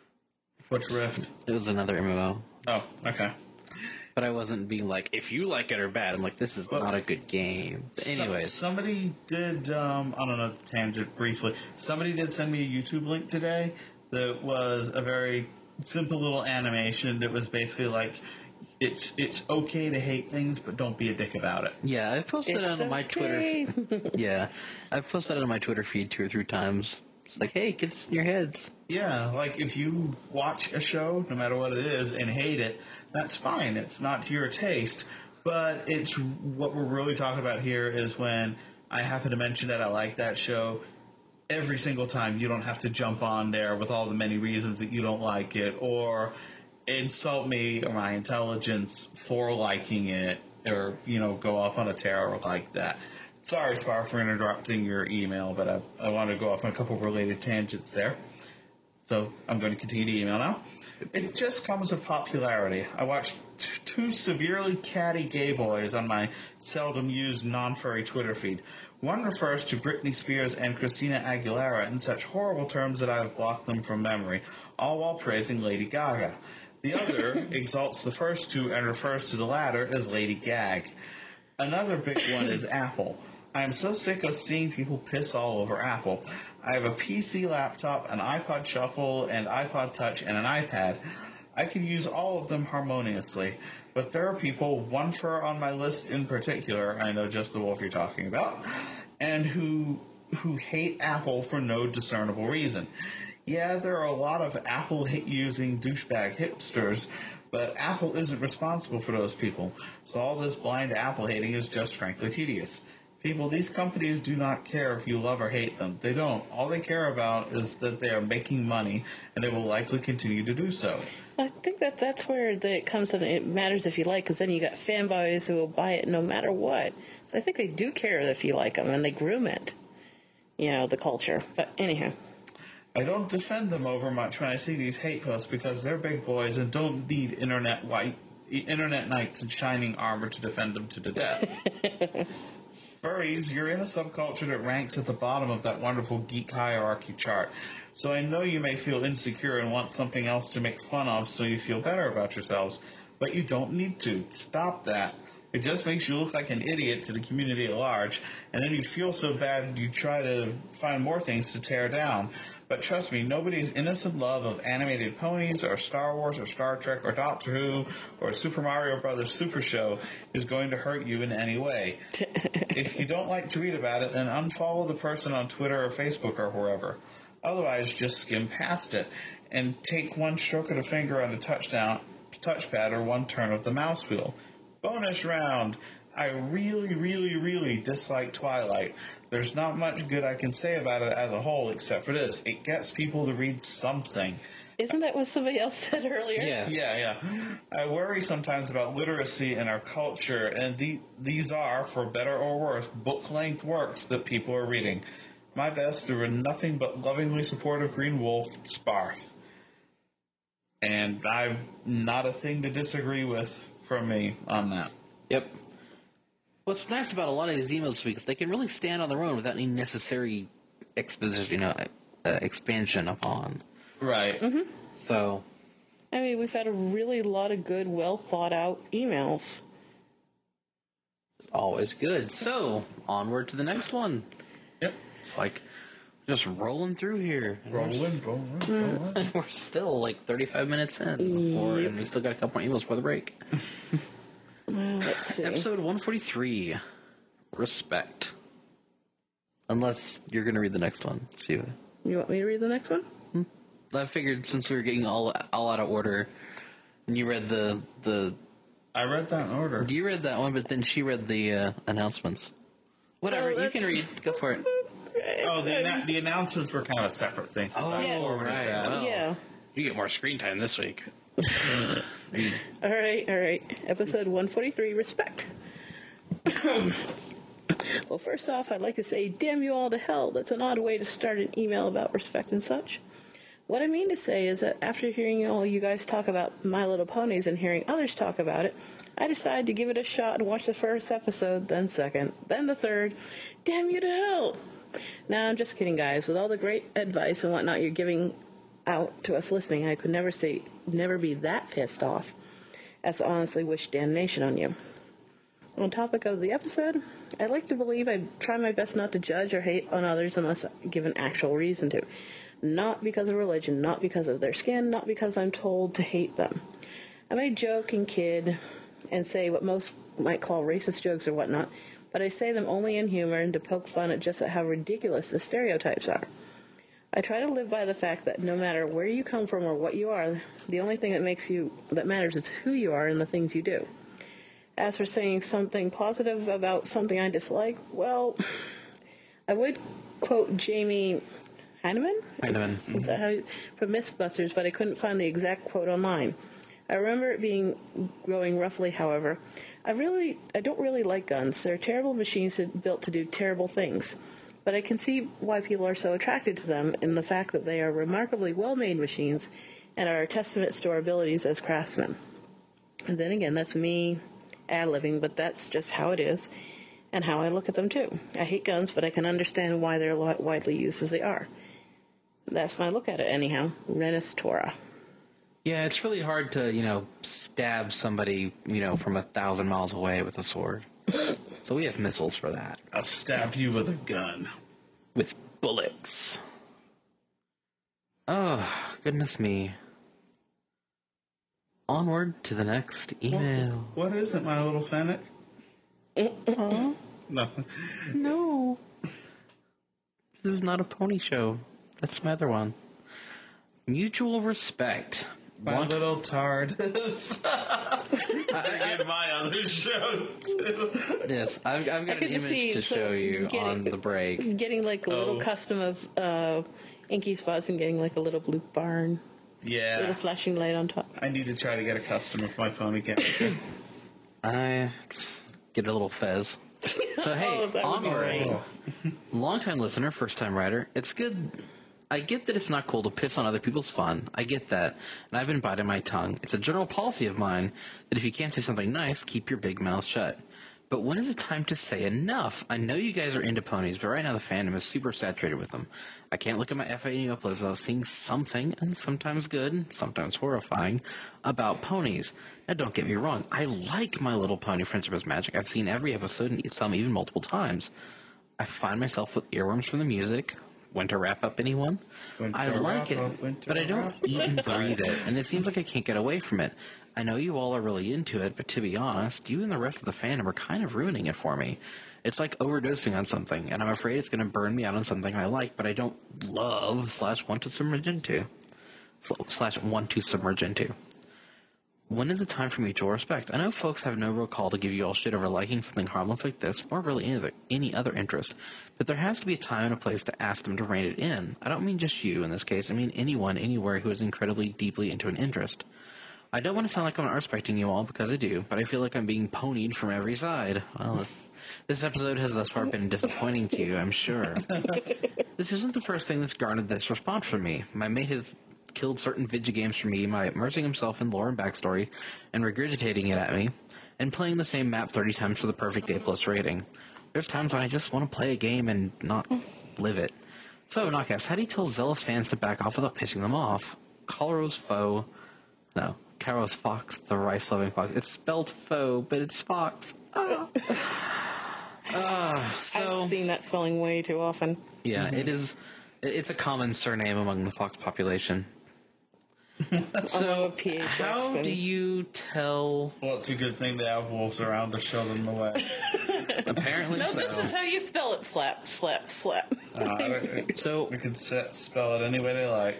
What's Rift? It was another MMO. Oh, okay. But I wasn't being like, if you like it or bad. I'm like, this is not a good game. But anyways. Somebody did, I don't know, tangent briefly. Somebody did send me a YouTube link today that was a very simple little animation that was basically like, it's okay to hate things, but don't be a dick about it. Yeah, I've posted it on my Twitter. Yeah, I've posted it on my Twitter feed 2 or 3 times. It's like, hey, get in your heads. Yeah, like if you watch a show, no matter what it is, and hate it, that's fine. It's not to your taste. But it's what we're really talking about here is when I happen to mention that I like that show, every single time you don't have to jump on there with all the many reasons that you don't like it, or insult me or my intelligence for liking it, or, go off on a terror like that. Sorry, Spar, for interrupting your email, but I want to go off on a couple related tangents there. So I'm going to continue the email now. It just comes with popularity. I watched 2 severely catty gay boys on my seldom used non-furry Twitter feed. One refers to Britney Spears and Christina Aguilera in such horrible terms that I have blocked them from memory, all while praising Lady Gaga. The other exalts the first 2 and refers to the latter as Lady Gag. Another big one is Apple. I am so sick of seeing people piss all over Apple. I have a PC laptop, an iPod Shuffle, and iPod Touch, and an iPad. I can use all of them harmoniously, but there are people, one for on my list in particular, I know just the wolf you're talking about, and who hate Apple for no discernible reason. Yeah, there are a lot of Apple-using douchebag hipsters, but Apple isn't responsible for those people, so all this blind Apple hating is just frankly tedious. People, these companies do not care if you love or hate them. They don't. All they care about is that they are making money, and they will likely continue to do so. I think that's where it comes in. It matters if you like, because then you got fanboys who will buy it no matter what. So I think they do care if you like them, and they groom it. The culture. But anyhow. I don't defend them over much when I see these hate posts because they're big boys and don't need internet knights in shining armor to defend them to the death. Furries, you're in a subculture that ranks at the bottom of that wonderful geek hierarchy chart. So I know you may feel insecure and want something else to make fun of so you feel better about yourselves, but you don't need to. Stop that. It just makes you look like an idiot to the community at large, and then you feel so bad you try to find more things to tear down. But trust me, nobody's innocent love of animated ponies or Star Wars or Star Trek or Doctor Who or Super Mario Brothers Super Show is going to hurt you in any way. If you don't like to read about it, then unfollow the person on Twitter or Facebook or wherever. Otherwise, just skim past it and take one stroke of the finger on the touchpad or one turn of the mouse wheel. Bonus round. I really, really, really dislike Twilight. There's not much good I can say about it as a whole except for this. It gets people to read something. Isn't that what somebody else said earlier? Yeah. I worry sometimes about literacy in our culture, and these are, for better or worse, book-length works that people are reading. My best through a nothing but lovingly supportive green wolf, Sparth. And I've not a thing to disagree with from me on that. Yep. What's nice about a lot of these emails this week is they can really stand on their own without any necessary exposition, expansion upon. Right. Mm-hmm. So, I mean, we've had a really lot of good, well thought out emails. always good. So, onward to the next one. Yep. It's like just rolling through here. And Rolling. we're still like 35 minutes in before, and we still got a couple more emails for the break. Let's see. Episode 143, Respect. Unless you're going to read the next one, Shiva. You want me to read the next one? I figured since we were getting all out of order, and you read the I read that in order. you read that one, but then she read the announcements. Whatever, Well, you can read. Go for it. Oh, the announcements were kind of a separate thing since I yeah. forwarded Right, that. well. Yeah. You get more screen time this week. All right. Episode 143, Respect. Well, first off, I'd like to say, damn you all to hell. That's an odd way to start an email about respect and such. What I mean to say is that after hearing all you guys talk about My Little Ponies and hearing others talk about it, I decided to give it a shot and watch the first episode, then second, then the third. Damn you to hell. Now, I'm just kidding, guys. With all the great advice and whatnot you're giving out to us listening, I could never be that pissed off as to honestly wish damnation on you. On topic of the episode, I'd like to believe I try my best not to judge or hate on others unless given actual reason to. Not because of religion, not because of their skin, not because I'm told to hate them. I may joke and kid and say what most might call racist jokes or whatnot, but I say them only in humor and to poke fun at just how ridiculous the stereotypes are. I try to live by the fact that no matter where you come from or what you are, the only thing that matters is who you are and the things you do. As for saying something positive about something I dislike, well, I would quote Jamie Heineman? Is that how from Mythbusters, but I couldn't find the exact quote online. I remember it growing roughly, however. I don't really like guns. They're terrible machines built to do terrible things. But I can see why people are so attracted to them in the fact that they are remarkably well-made machines and are a testament to our abilities as craftsmen. And then again, that's me ad-libbing, but that's just how it is and how I look at them too. I hate guns, but I can understand why they're widely used as they are. That's when I look at it anyhow. Renus Torah. Yeah, it's really hard to, stab somebody, from 1,000 miles away with a sword. So we have missiles for that. I'll stab you with a gun. With bullets. Oh, goodness me. Onward to the next email. What is it, my little Fennec? Nothing. No. This is not a pony show. That's my other one. Mutual Respect. My little TARDIS. I did my other show, too. Yes, I've got an image to show you on the break. Getting like a little custom of Inky Spots and getting like a little blue barn. Yeah. With a flashing light on top. I need to try to get a custom of my pony character. I get a little fez. So hey, Onward. Long-time listener, first-time writer. It's good. I get that it's not cool to piss on other people's fun. I get that, and I've been biting my tongue. It's a general policy of mine that if you can't say something nice, keep your big mouth shut. But when is it time to say enough? I know you guys are into ponies, but right now the fandom is super saturated with them. I can't look at my FAQ uploads without seeing something, and sometimes good, sometimes horrifying, about ponies. Now don't get me wrong, I like My Little Pony Friendship is Magic. I've seen every episode, and some even multiple times. I find myself with earworms from the music. Winter wrap-up, anyone? I like it, but I don't eat and breathe it, and it seems like I can't get away from it. I know you all are really into it, but to be honest, you and the rest of the fandom are kind of ruining it for me. It's like overdosing on something, and I'm afraid it's going to burn me out on something I like, but I don't love / want to submerge into. / want to submerge into. When is the time for mutual respect? I know folks have no real call to give you all shit over liking something harmless like this, or really any other interest, but there has to be a time and a place to ask them to rein it in. I don't mean just you in this case, I mean anyone, anywhere who is incredibly deeply into an interest. I don't want to sound like I'm not respecting you all, because I do, but I feel like I'm being ponied from every side. Well, this episode has thus far been disappointing to you, I'm sure. This isn't the first thing that's garnered this response from me. My mate has killed certain video games for me by immersing himself in lore and backstory and regurgitating it at me, and playing the same map 30 times for the perfect A+ rating. There's times when I just want to play a game and not live it. So, Knockcast, how do you tell zealous fans to back off without pissing them off? Karo's Fox, the rice-loving fox. It's spelled foe, but it's fox. I've seen that spelling way too often. Yeah, it is. It's a common surname among the fox population. So, how do you tell... Well, it's a good thing to have wolves around to show them the way. Apparently No, so. this is how you spell it. Slap, slap, slap. So, we can spell it any way they like.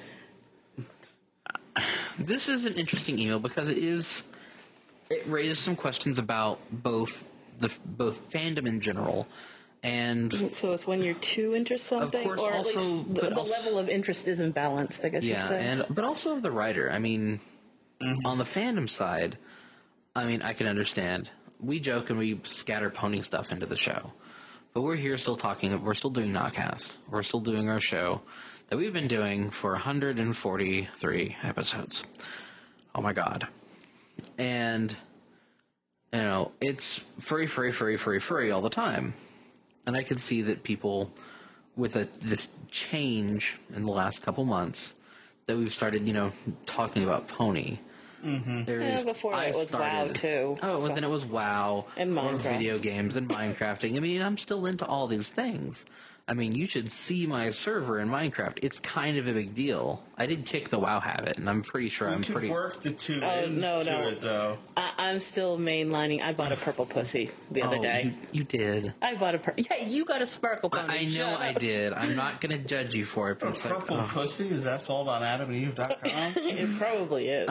this is an interesting email because it raises some questions about both fandom in general, and so it's when you're too into something, of course, or also, at least the level of interest isn't balanced, I guess you'd say. but also of the writer. I mean, on the fandom side, I mean, I can understand. We joke and we scatter pony stuff into the show, but we're here still talking. We're still doing Knockcast. We're still doing our show that we've been doing for 143 episodes. Oh my god. And, you know, it's furry all the time. And I can see that people, with this change in the last couple months, that we've started, talking about pony. Mm-hmm. Before that was WoW, too. Oh, and then it was WoW. And Minecraft. Or video games and Minecrafting. I mean, I'm still into all these things. I mean, you should see my server in Minecraft. It's kind of a big deal. I did kick the WoW habit, and I'm pretty sure You could work the two into it, though. I'm still mainlining. I bought a purple pussy the other day. You did. I bought a yeah, you got a sparkle pony. I know I did. I'm not going to judge you for it. But Purple pussy? Is that sold on AdamandEve.com? It probably is.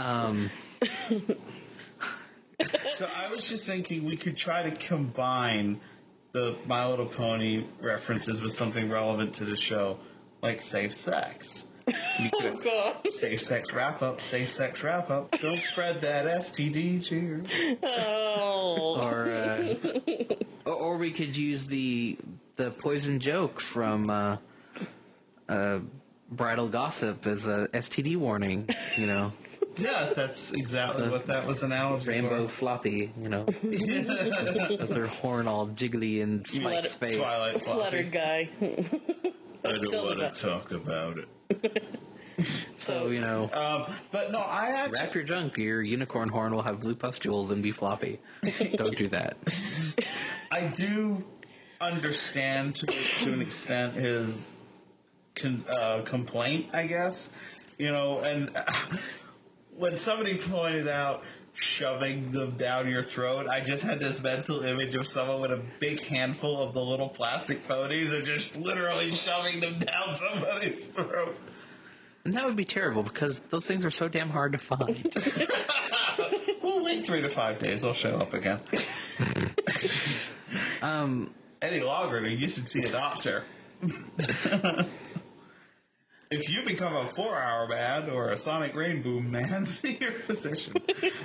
So I was just thinking we could try to combine the My Little Pony references with something relevant to the show, like safe sex. Oh, God. Safe sex wrap-up, safe sex wrap-up. Don't spread that STD, cheers. Oh. Or we could use the poison joke from Bridal Gossip as a STD warning, Yeah, that's exactly what that was an analogy Rainbow for. floppy, with their horn all jiggly in Spike's space. Twilight floppy. Fluttered guy. I don't want to talk about it. So, but no, I actually... wrap your junk. Your unicorn horn will have blue pustules and be floppy. Don't do that. I do understand to an extent his complaint, I guess. And when somebody pointed out shoving them down your throat, I just had this mental image of someone with a big handful of the little plastic ponies and just literally shoving them down somebody's throat. And that would be terrible because those things are so damn hard to find. We'll wait 3 to 5 days. They'll show up again. Any longer, you should see a doctor. If you become a 4-hour man or a sonic rain boom man, see your physician.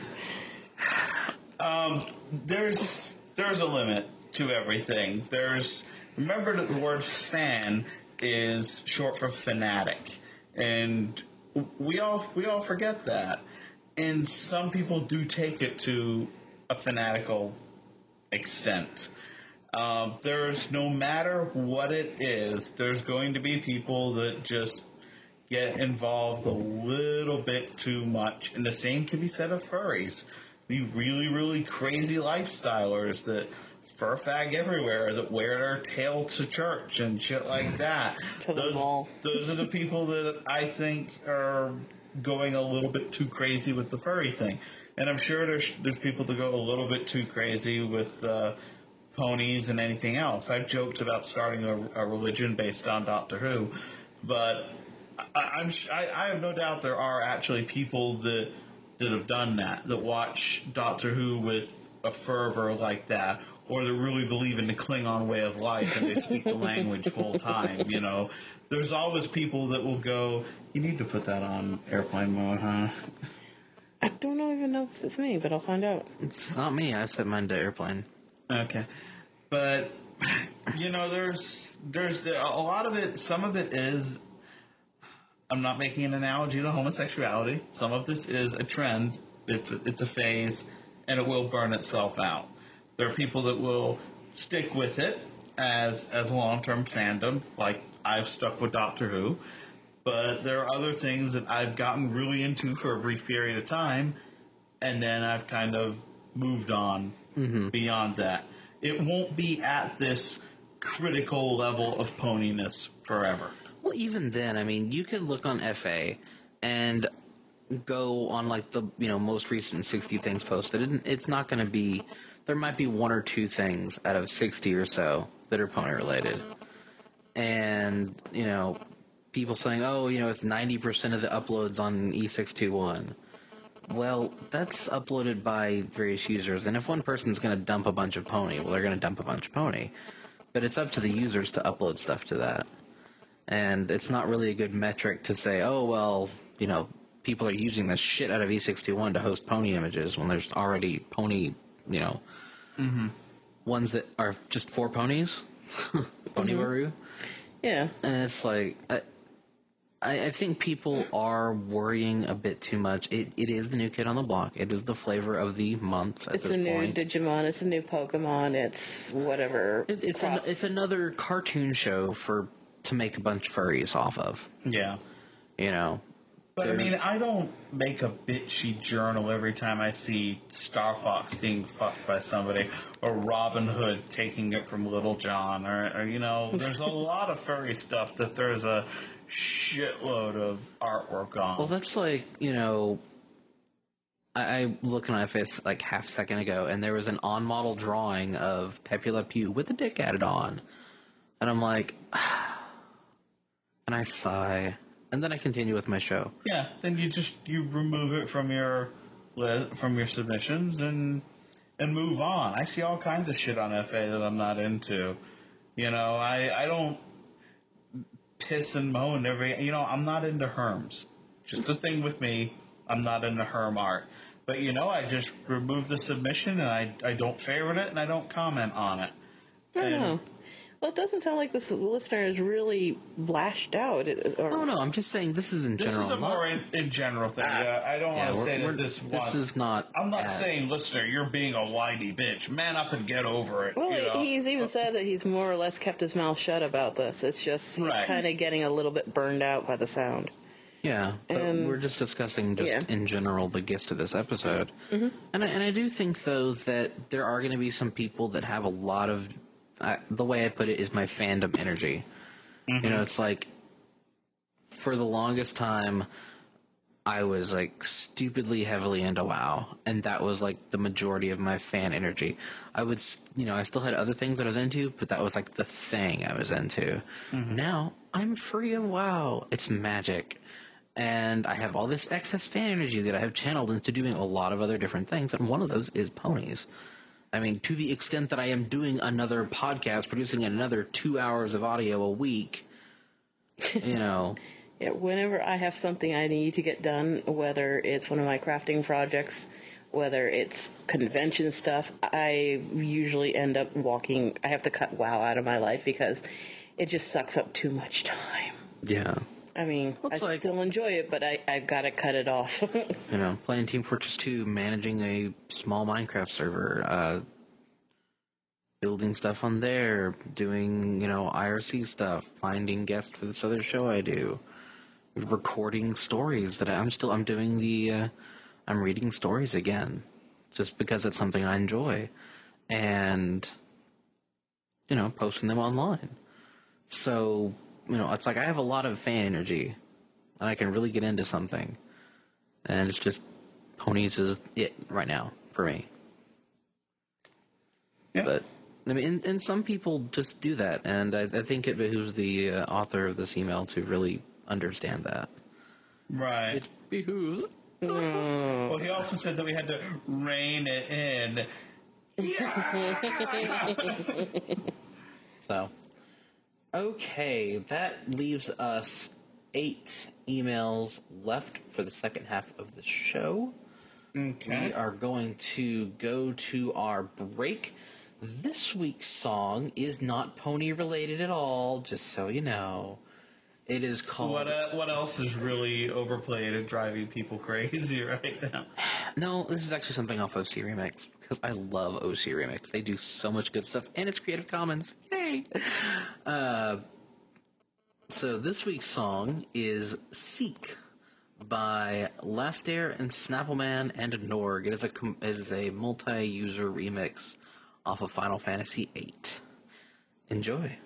There's a limit to everything. Remember that the word fan is short for fanatic, and we all forget that. And some people do take it to a fanatical extent. There's, no matter what it is, there's going to be people that just get involved a little bit too much. And the same can be said of furries. The really, really crazy lifestylers that fur fag everywhere, that wear their tail to church and shit like that. To the mall. Those are the people that I think are going a little bit too crazy with the furry thing. And I'm sure there's people that go a little bit too crazy with ponies and anything else. I've joked about starting a religion based on Doctor Who, but I have no doubt there are actually people that have done that watch Doctor Who with a fervor like that, or that really believe in the Klingon way of life and they speak the language full time. You know, there's always people that will go, "You need to put that on airplane mode, huh?" I don't even know if it's me, but I'll find out. It's not me. I set mine to airplane. Okay. But, you know, there's a lot of it, some of it is, I'm not making an analogy to homosexuality. Some of this is a trend. It's a phase, and it will burn itself out. There are people that will stick with it as long-term fandom, like I've stuck with Doctor Who. But there are other things that I've gotten really into for a brief period of time, and then I've kind of moved on beyond that. It won't be at this critical level of poniness forever. Well, even then, I mean, you could look on FA and go on like the most recent 60 things posted, and it's not going to be. There might be one or two things out of 60 or so that are pony related, and people saying, "Oh, it's 90% of the uploads on E621." Well, that's uploaded by various users, and if one person's going to dump a bunch of pony, well, they're going to dump a bunch of pony. But it's up to the users to upload stuff to that. And it's not really a good metric to say, oh, well, people are using the shit out of E621 to host pony images when there's already pony, ones that are just for ponies. Ponywaru. Yeah. And it's like... I think people are worrying a bit too much. It is the new kid on the block. It is the flavor of the month at this point. It's a new Digimon. It's a new Pokemon. It's whatever. It's another cartoon show to make a bunch of furries off of. Yeah. But I mean, I don't make a bitchy journal every time I see Star Fox being fucked by somebody, or Robin Hood taking it from Little John, or there's a lot of furry stuff that there's a shitload of artwork on. Well, that's like, I looked at my face like half a second ago, and there was an on-model drawing of Pepe Le Pew with a dick added on. And I'm like, and I sigh. And then I continue with my show. Yeah, then you remove it from your submissions and move on. I see all kinds of shit on FA that I'm not into. I don't piss and moan I'm not into herms. Just the thing with me, I'm not into herm art. But I just remove the submission and I don't favorite it and I don't comment on it. I don't know. Well, it doesn't sound like this listener is really lashed out. No, I'm just saying this is in general. This is a more in general thing. I don't want to say that this is not... I'm not saying, listener, you're being a whiny bitch. Man up and get over it. Well, he's even said that he's more or less kept his mouth shut about this. It's just he's kind of getting a little bit burned out by the sound. Yeah, but we're just discussing in general the gist of this episode. Mm-hmm. And I do think, though, that there are going to be some people that have a lot of... the way I put it is my fandom energy. Mm-hmm. It's like, for the longest time, I was like stupidly heavily into WoW, and that was like the majority of my fan energy. I would, I still had other things that I was into, but that was like the thing I was into. Mm-hmm. Now I'm free of WoW. It's magic. And I have all this excess fan energy that I have channeled into doing a lot of other different things, and one of those is ponies. I mean, to the extent that I am doing another podcast, producing another 2 hours of audio a week, Yeah, whenever I have something I need to get done, whether it's one of my crafting projects, whether it's convention stuff, I usually end up I have to cut WoW out of my life because it just sucks up too much time. Yeah. I mean, I still enjoy it, but I've got to cut it off. Playing Team Fortress 2, managing a small Minecraft server, building stuff on there, doing, IRC stuff, finding guests for this other show I do, recording stories that I'm doing I'm reading stories again, just because it's something I enjoy, and, posting them online. So, it's like I have a lot of fan energy, and I can really get into something, and it's just, ponies is it right now for me. Yeah. But, I mean, and some people just do that, and I think it behooves the author of this email to really understand that. Right. It behooves. Well, he also said that we had to rein it in. So, okay, that leaves us 8 emails left for the second half of the show. Okay. We are going to go to our break. This week's song is not pony related at all, just so you know. It is called... What else is really overplayed and driving people crazy right now? No, this is actually something off OC Remix, because I love OC Remix. They do so much good stuff, and it's Creative Commons. Yay! So this week's song is Seek by Lastair and Snappleman and Norg. It is a multi-user remix off of Final Fantasy VIII. Enjoy.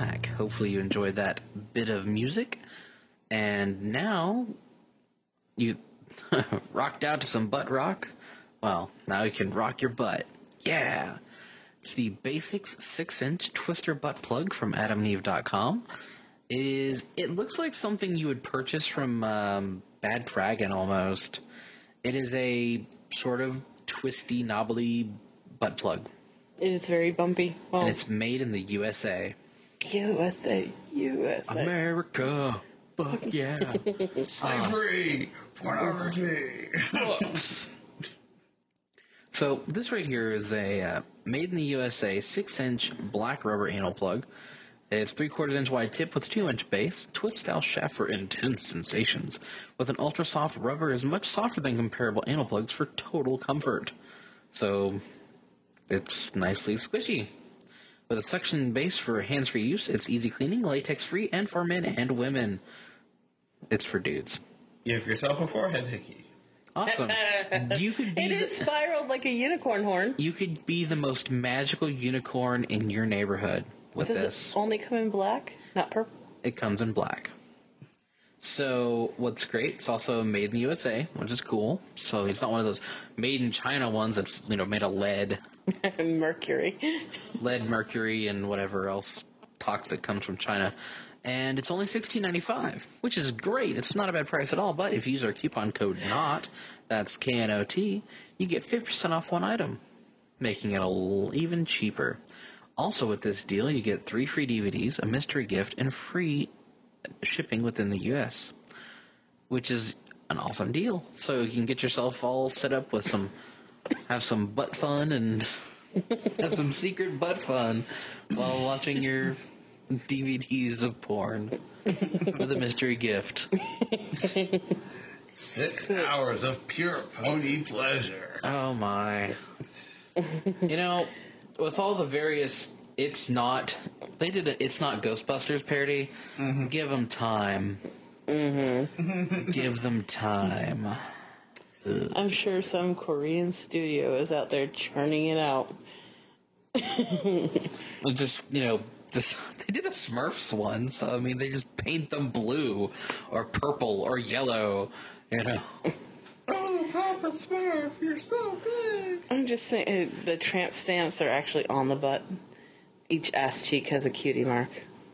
back. Hopefully you enjoyed that bit of music. And now you rocked out to some butt rock. Well, now you can rock your butt. Yeah. It's the Basics 6-inch twister butt plug from AdamandEve.com. It looks like something you would purchase from Bad Dragon almost. It is a sort of twisty, knobbly butt plug. It is very bumpy. Well, And it's made in the USA. USA. America. Fuck yeah. Slavery, pornography. Books. So this right here is a made in the USA 6-inch black rubber anal plug. It's 3/4 inch wide tip with 2-inch base, twist style shaft for intense sensations. With an ultra soft rubber is much softer than comparable anal plugs for total comfort. So it's nicely squishy. With a suction base for hands-free use, it's easy cleaning, latex-free, and for men and women. It's for dudes. Give yourself a forehead hickey. Awesome. You could be It is spiraled like a unicorn horn. You could be the most magical unicorn in your neighborhood with Does this. it only come in black, not purple? It comes in black. So what's great, it's also made in the USA, which is cool. So it's not one of those made in China ones that's, made of lead, Mercury. mercury, and whatever else toxic comes from China. And it's only $16.95, which is great. It's not a bad price at all. But if you use our coupon code KNOT, that's KNOT, you get 50% off one item, making it even cheaper. Also with this deal, you get 3 free DVDs, a mystery gift, and free shipping within the U.S., which is an awesome deal. So you can get yourself all set up with have some butt fun and have some secret butt fun while watching your DVDs of porn with a mystery gift. 6 hours of pure pony pleasure. Oh my. With all the various It's Not Ghostbusters parody, give them time. Give them time. I'm sure some Korean studio is out there churning it out. They did a Smurfs one, so they just paint them blue or purple or yellow, Oh, Papa Smurf, you're so big. I'm just saying, the tramp stamps are actually on the butt. Each ass cheek has a cutie mark.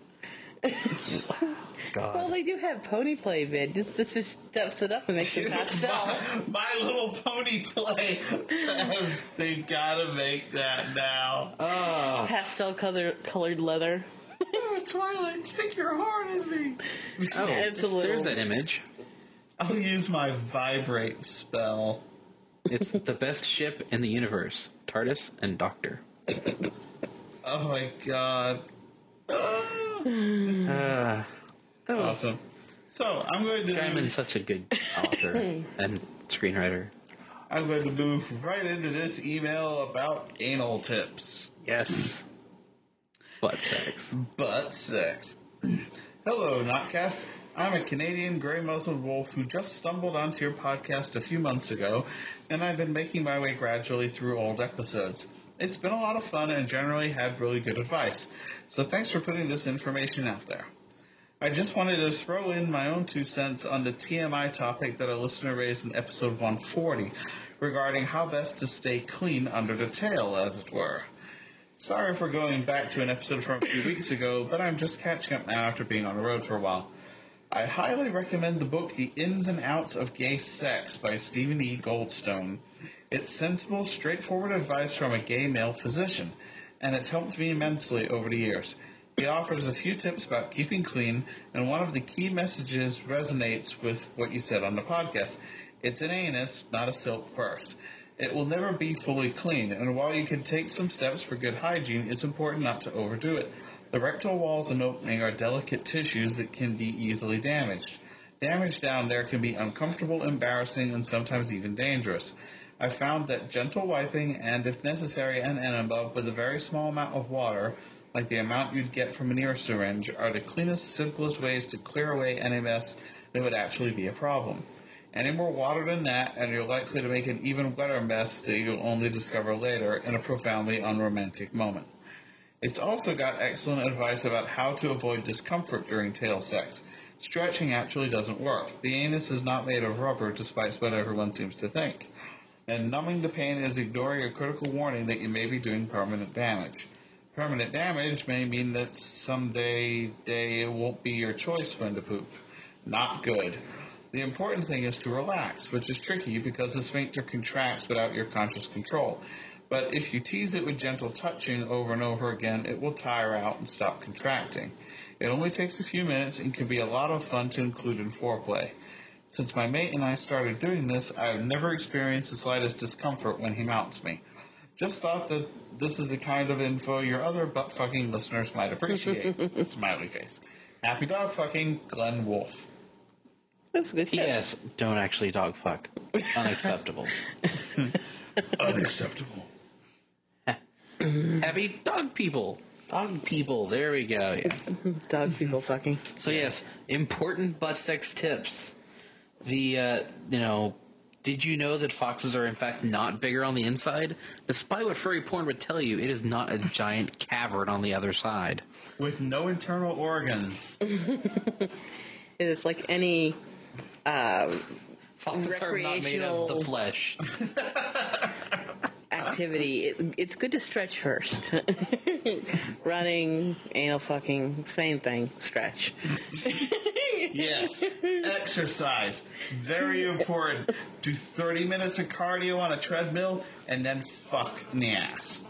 God. Well, they do have pony play vid. This just stuffs it up and makes it pastel. My Little Pony play. They gotta make that now. Pastel colored leather. Oh, Twilight, stick your heart in me. Oh, It's a little- there's that image. I'll use my vibrate spell. It's the best ship in the universe. TARDIS and Doctor. Oh my god. That was Awesome. So, I'm going to... Gaiman's such a good author and screenwriter. I'm going to move right into this email about anal tips. Yes. Butt sex. Butt sex. Hello, Notcast. I'm a Canadian gray muzzled wolf who just stumbled onto your podcast a few months ago, and I've been making my way gradually through old episodes. It's been a lot of fun and generally had really good advice, so thanks for putting this information out there. I just wanted to throw in my own 2 cents on the TMI topic that a listener raised in episode 140 regarding how best to stay clean under the tail, as it were. Sorry for going back to an episode from a few weeks ago, but I'm just catching up now after being on the road for a while. I highly recommend the book The Ins and Outs of Gay Sex by Stephen E. Goldstone. It's sensible, straightforward advice from a gay male physician, and it's helped me immensely over the years. He offers a few tips about keeping clean, and one of the key messages resonates with what you said on the podcast. It's an anus, not a silk purse. It will never be fully clean, and while you can take some steps for good hygiene, it's important not to overdo it. The rectal walls and opening are delicate tissues that can be easily damaged. Damage down there can be uncomfortable, embarrassing, and sometimes even dangerous. I found that gentle wiping and, if necessary, an enema with a very small amount of water, like the amount you'd get from an ear syringe, are the cleanest, simplest ways to clear away any mess that would actually be a problem. Any more water than that, and you're likely to make an even wetter mess that you'll only discover later in a profoundly unromantic moment. It's also got excellent advice about how to avoid discomfort during tail sex. Stretching actually doesn't work. The anus is not made of rubber, despite what everyone seems to think. And numbing the pain is ignoring a critical warning that you may be doing permanent damage. Permanent damage may mean that someday it won't be your choice when to poop. Not good. The important thing is to relax, which is tricky because the sphincter contracts without your conscious control. But if you tease it with gentle touching over and over again, it will tire out and stop contracting. It only takes a few minutes and can be a lot of fun to include in foreplay. Since my mate and I started doing this, I have never experienced the slightest discomfort when he mounts me. Just thought that this is the kind of info your other butt-fucking listeners might appreciate. Smiley face. Happy dog fucking, Glenn Wolfe. That's a good catch. P.S. Don't actually dog fuck. Unacceptable. Unacceptable. Happy dog people. Dog people. There we go. Yeah. Dog people fucking. So yes, important butt sex tips. Did you know that foxes are in fact not bigger on the inside? Despite what furry porn would tell you, it is not a giant cavern on the other side. With no internal organs. It's like any Foxes are not made of the flesh. activity. It's good to stretch first. Running, anal fucking, same thing. Stretch. Yes. Exercise. Very important. Do 30 minutes of cardio on a treadmill and then fuck in the ass.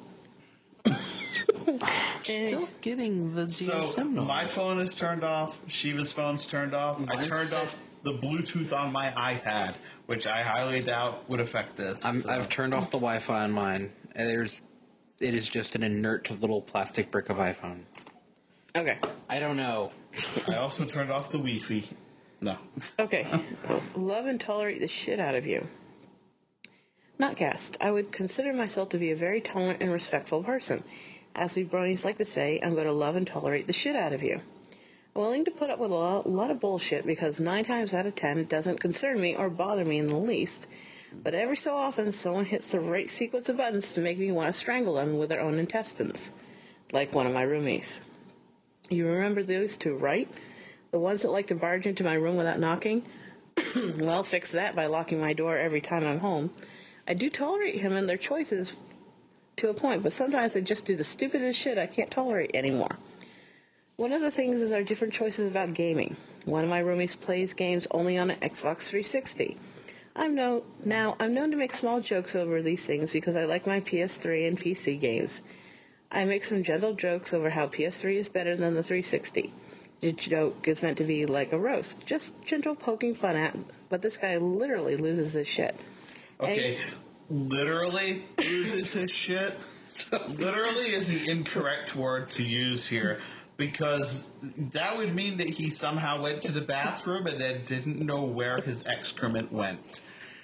Still getting the DSM noise. My phone is turned off. Shiva's phone's turned off. I turned off the Bluetooth on my iPad, which I highly doubt would affect this. I've turned off the Wi-Fi on mine. It is just an inert little plastic brick of iPhone. Okay. I don't know. I also turned off the Wi-Fi. No. Okay. Love and tolerate the shit out of you. Not cast. I would consider myself to be a very tolerant and respectful person. As we bronies like to say, I'm going to love and tolerate the shit out of you. I'm willing to put up with a lot of bullshit because 9 times out of 10 it doesn't concern me or bother me in the least. But every so often someone hits the right sequence of buttons to make me want to strangle them with their own intestines. Like one of my roomies. You remember those two, right? The ones that like to barge into my room without knocking? Well, fix that by locking my door every time I'm home. I do tolerate him and their choices to a point, but sometimes they just do the stupidest shit I can't tolerate anymore. One of the things is our different choices about gaming. One of my roomies plays games only on an Xbox 360. I'm known to make small jokes over these things because I like my PS3 and PC games. I make some gentle jokes over how PS3 is better than the 360. The joke is meant to be like a roast, just gentle poking fun at, but this guy literally loses his shit. Okay, literally loses his shit? Literally is the incorrect word to use here, because that would mean that he somehow went to the bathroom and then didn't know where his excrement went.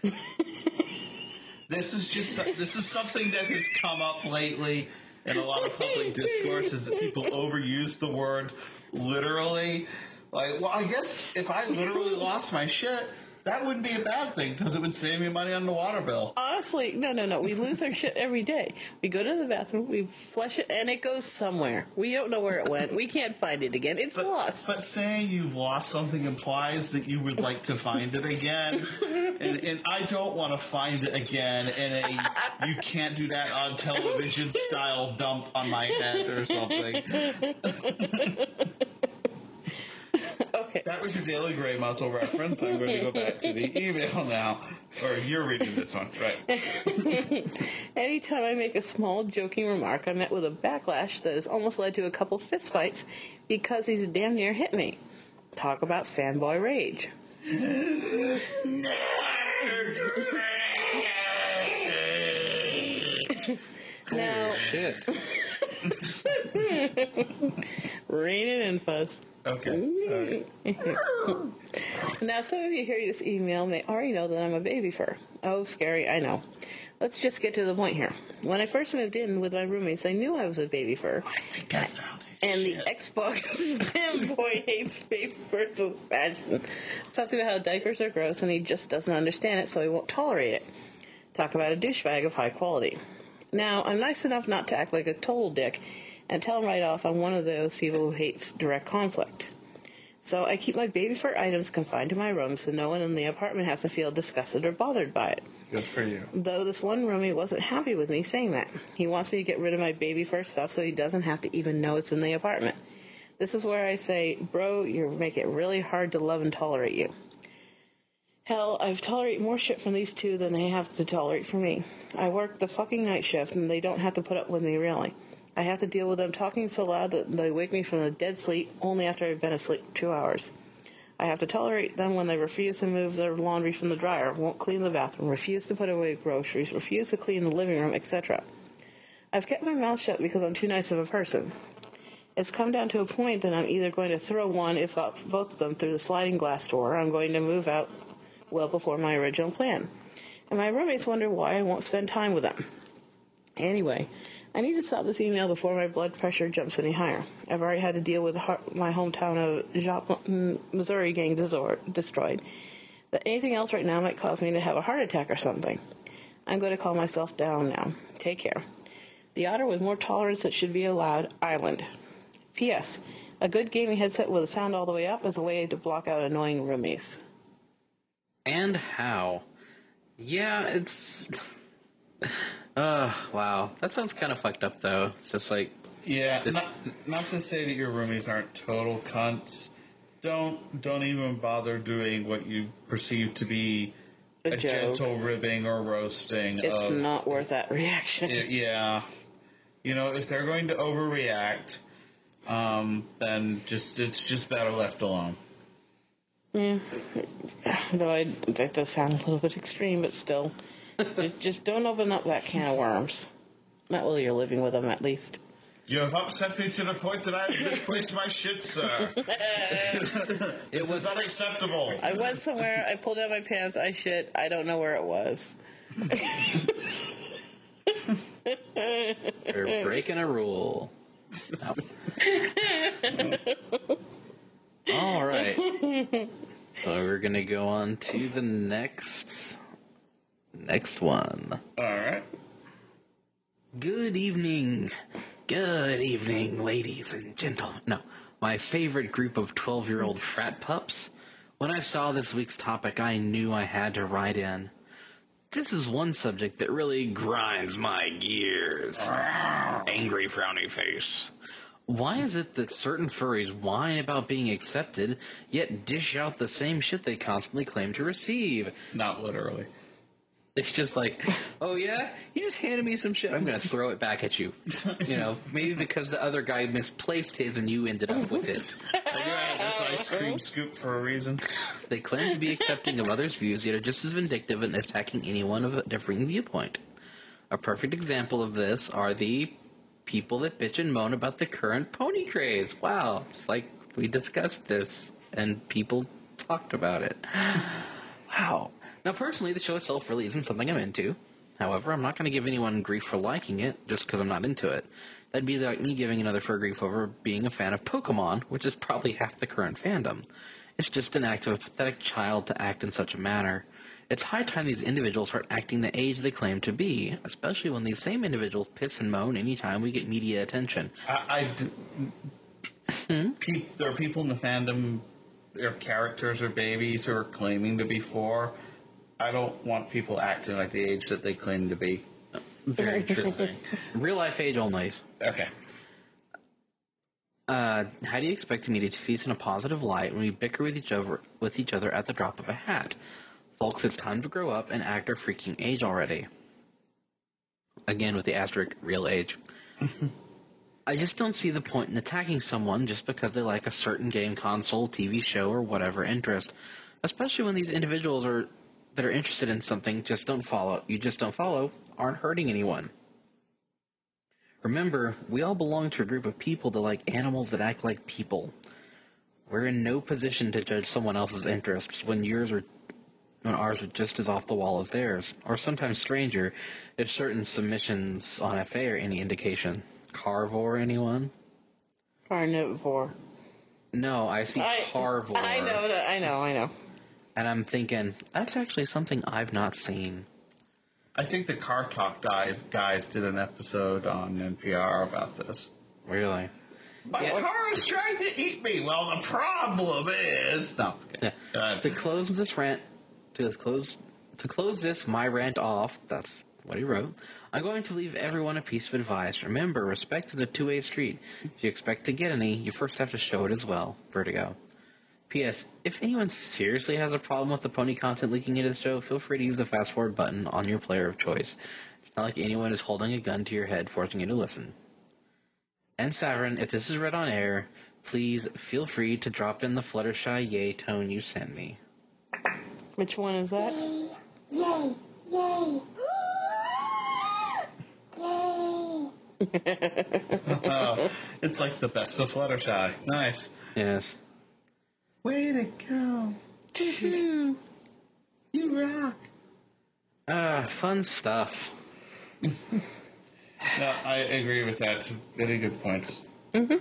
This is something that has come up lately in a lot of public discourse, is that people overuse the word literally. Like, well, I guess if I literally lost my shit, that wouldn't be a bad thing because it would save me money on the water bill. Honestly, no. We lose our shit every day. We go to the bathroom, we flush it, and it goes somewhere. We don't know where it went. We can't find it again. It's lost. But saying you've lost something implies that you would like to find it again. and I don't want to find it again in a you can't do that on television style dump on my head or something. Okay. That was your Daily Gray Muzzle reference. I'm going to go back to the email now. Or you're reading this one, right? Anytime I make a small joking remark, I'm met with a backlash that has almost led to a couple fistfights because he's damn near hit me. Talk about fanboy rage. Now, Shit. rein it in, Fuzz. Okay. Now, some of you hearing this email may already know that I'm a baby fur. Oh, scary, I know. Let's just get to the point here. When I first moved in with my roommates, I knew I was a baby fur. I think I found it. And the Xbox fanboy hates baby furs with passion. Something about how diapers are gross, and he just doesn't understand it, so he won't tolerate it. Talk about a douchebag of high quality. Now, I'm nice enough not to act like a total dick, and tell him right off I'm one of those people who hates direct conflict. So I keep my baby fur items confined to my room so no one in the apartment has to feel disgusted or bothered by it. Good for you. Though this one roomie wasn't happy with me saying that. He wants me to get rid of my baby fur stuff so he doesn't have to even know it's in the apartment. This is where I say, bro, you make it really hard to love and tolerate you. Hell, I've tolerated more shit from these two than they have to tolerate from me. I work the fucking night shift and they don't have to put up with me really. I have to deal with them talking so loud that they wake me from a dead sleep only after I've been asleep 2 hours. I have to tolerate them when they refuse to move their laundry from the dryer, won't clean the bathroom, refuse to put away groceries, refuse to clean the living room, etc. I've kept my mouth shut because I'm too nice of a person. It's come down to a point that I'm either going to throw one, if not both of them, through the sliding glass door, or I'm going to move out well before my original plan. And my roommates wonder why I won't spend time with them. Anyway, I need to stop this email before my blood pressure jumps any higher. I've already had to deal with my hometown of Joplin, Missouri getting destroyed. That anything else right now might cause me to have a heart attack or something. I'm going to calm myself down now. Take care. The otter with more tolerance that should be allowed, Island. P.S. A good gaming headset with the sound all the way up is a way to block out annoying roomies. And how? Yeah, it's... wow. That sounds kind of fucked up, though. Just like... Yeah, not to say that your roomies aren't total cunts. Don't even bother doing what you perceive to be a gentle ribbing or roasting. It's not worth that reaction. Yeah. You know, if they're going to overreact, then it's just better left alone. Yeah. Though that does sound a little bit extreme, but still. Just don't open up that can of worms. Not while you're living with them, at least. You have upset me to the point that I have misplaced my shit, sir. It was unacceptable. I went somewhere, I pulled out my pants, I shit, I don't know where it was. You're breaking a rule. All right. So we're going to go on to the next one. All right. Good evening. Good evening, ladies and gentlemen. No, my favorite group of 12-year-old frat pups. When I saw this week's topic, I knew I had to write in. This is one subject that really grinds my gears. Angry frowny face. Why is it that certain furries whine about being accepted, yet dish out the same shit they constantly claim to receive? Not literally. It's just like, oh yeah? You just handed me some shit. I'm going to throw it back at you. You know, maybe because the other guy misplaced his and you ended up with it. Yeah, this ice cream scoop for a reason. They claim to be accepting of others' views, yet are just as vindictive in attacking anyone of a differing viewpoint. A perfect example of this are the people that bitch and moan about the current pony craze. Wow, it's like we discussed this and people talked about it. Wow. Now, personally, the show itself really isn't something I'm into. However, I'm not going to give anyone grief for liking it just because I'm not into it. That'd be like me giving another fur grief over being a fan of Pokemon, which is probably half the current fandom. It's just an act of a pathetic child to act in such a manner. It's high time these individuals start acting the age they claim to be, especially when these same individuals piss and moan anytime we get media attention. There are people in the fandom, their characters are babies who are claiming to be 4. I don't want people acting like the age that they claim to be. Very interesting. Real life age only. Okay. How do you expect media to see us in a positive light when we bicker with each other at the drop of a hat? Folks, it's time to grow up and act our freaking age already. Again, with the asterisk, real age. I just don't see the point in attacking someone just because they like a certain game console, TV show, or whatever interest. Especially when these individuals that are interested in something just don't follow, aren't hurting anyone. Remember, we all belong to a group of people that like animals that act like people. We're in no position to judge someone else's interests when ours are just as off the wall as theirs, or sometimes stranger, if certain submissions on FA are any indication. Carvore, anyone? Carnivore. No, I see Carvore. I know. And I'm thinking, that's actually something I've not seen. I think the Car Talk guys did an episode on NPR about this. Really? My car is trying to eat me. Well, the problem is... No. Okay. Yeah. To close this rant, to close this, my rant off, that's what he wrote, I'm going to leave everyone a piece of advice. Remember, respect is a two-way street. If you expect to get any, you first have to show it as well. Vertigo. P.S. If anyone seriously has a problem with the pony content leaking into the show, feel free to use the fast-forward button on your player of choice. It's not like anyone is holding a gun to your head forcing you to listen. And Savrin, if this is read on air, please feel free to drop in the Fluttershy yay tone you sent me. Which one is that? Yay! Yay! Yay! It's like the best of Fluttershy. Nice. Yes. Way to go. Woo-hoo. You rock. Fun stuff. No, I agree with that. Very good points. Mm-hmm.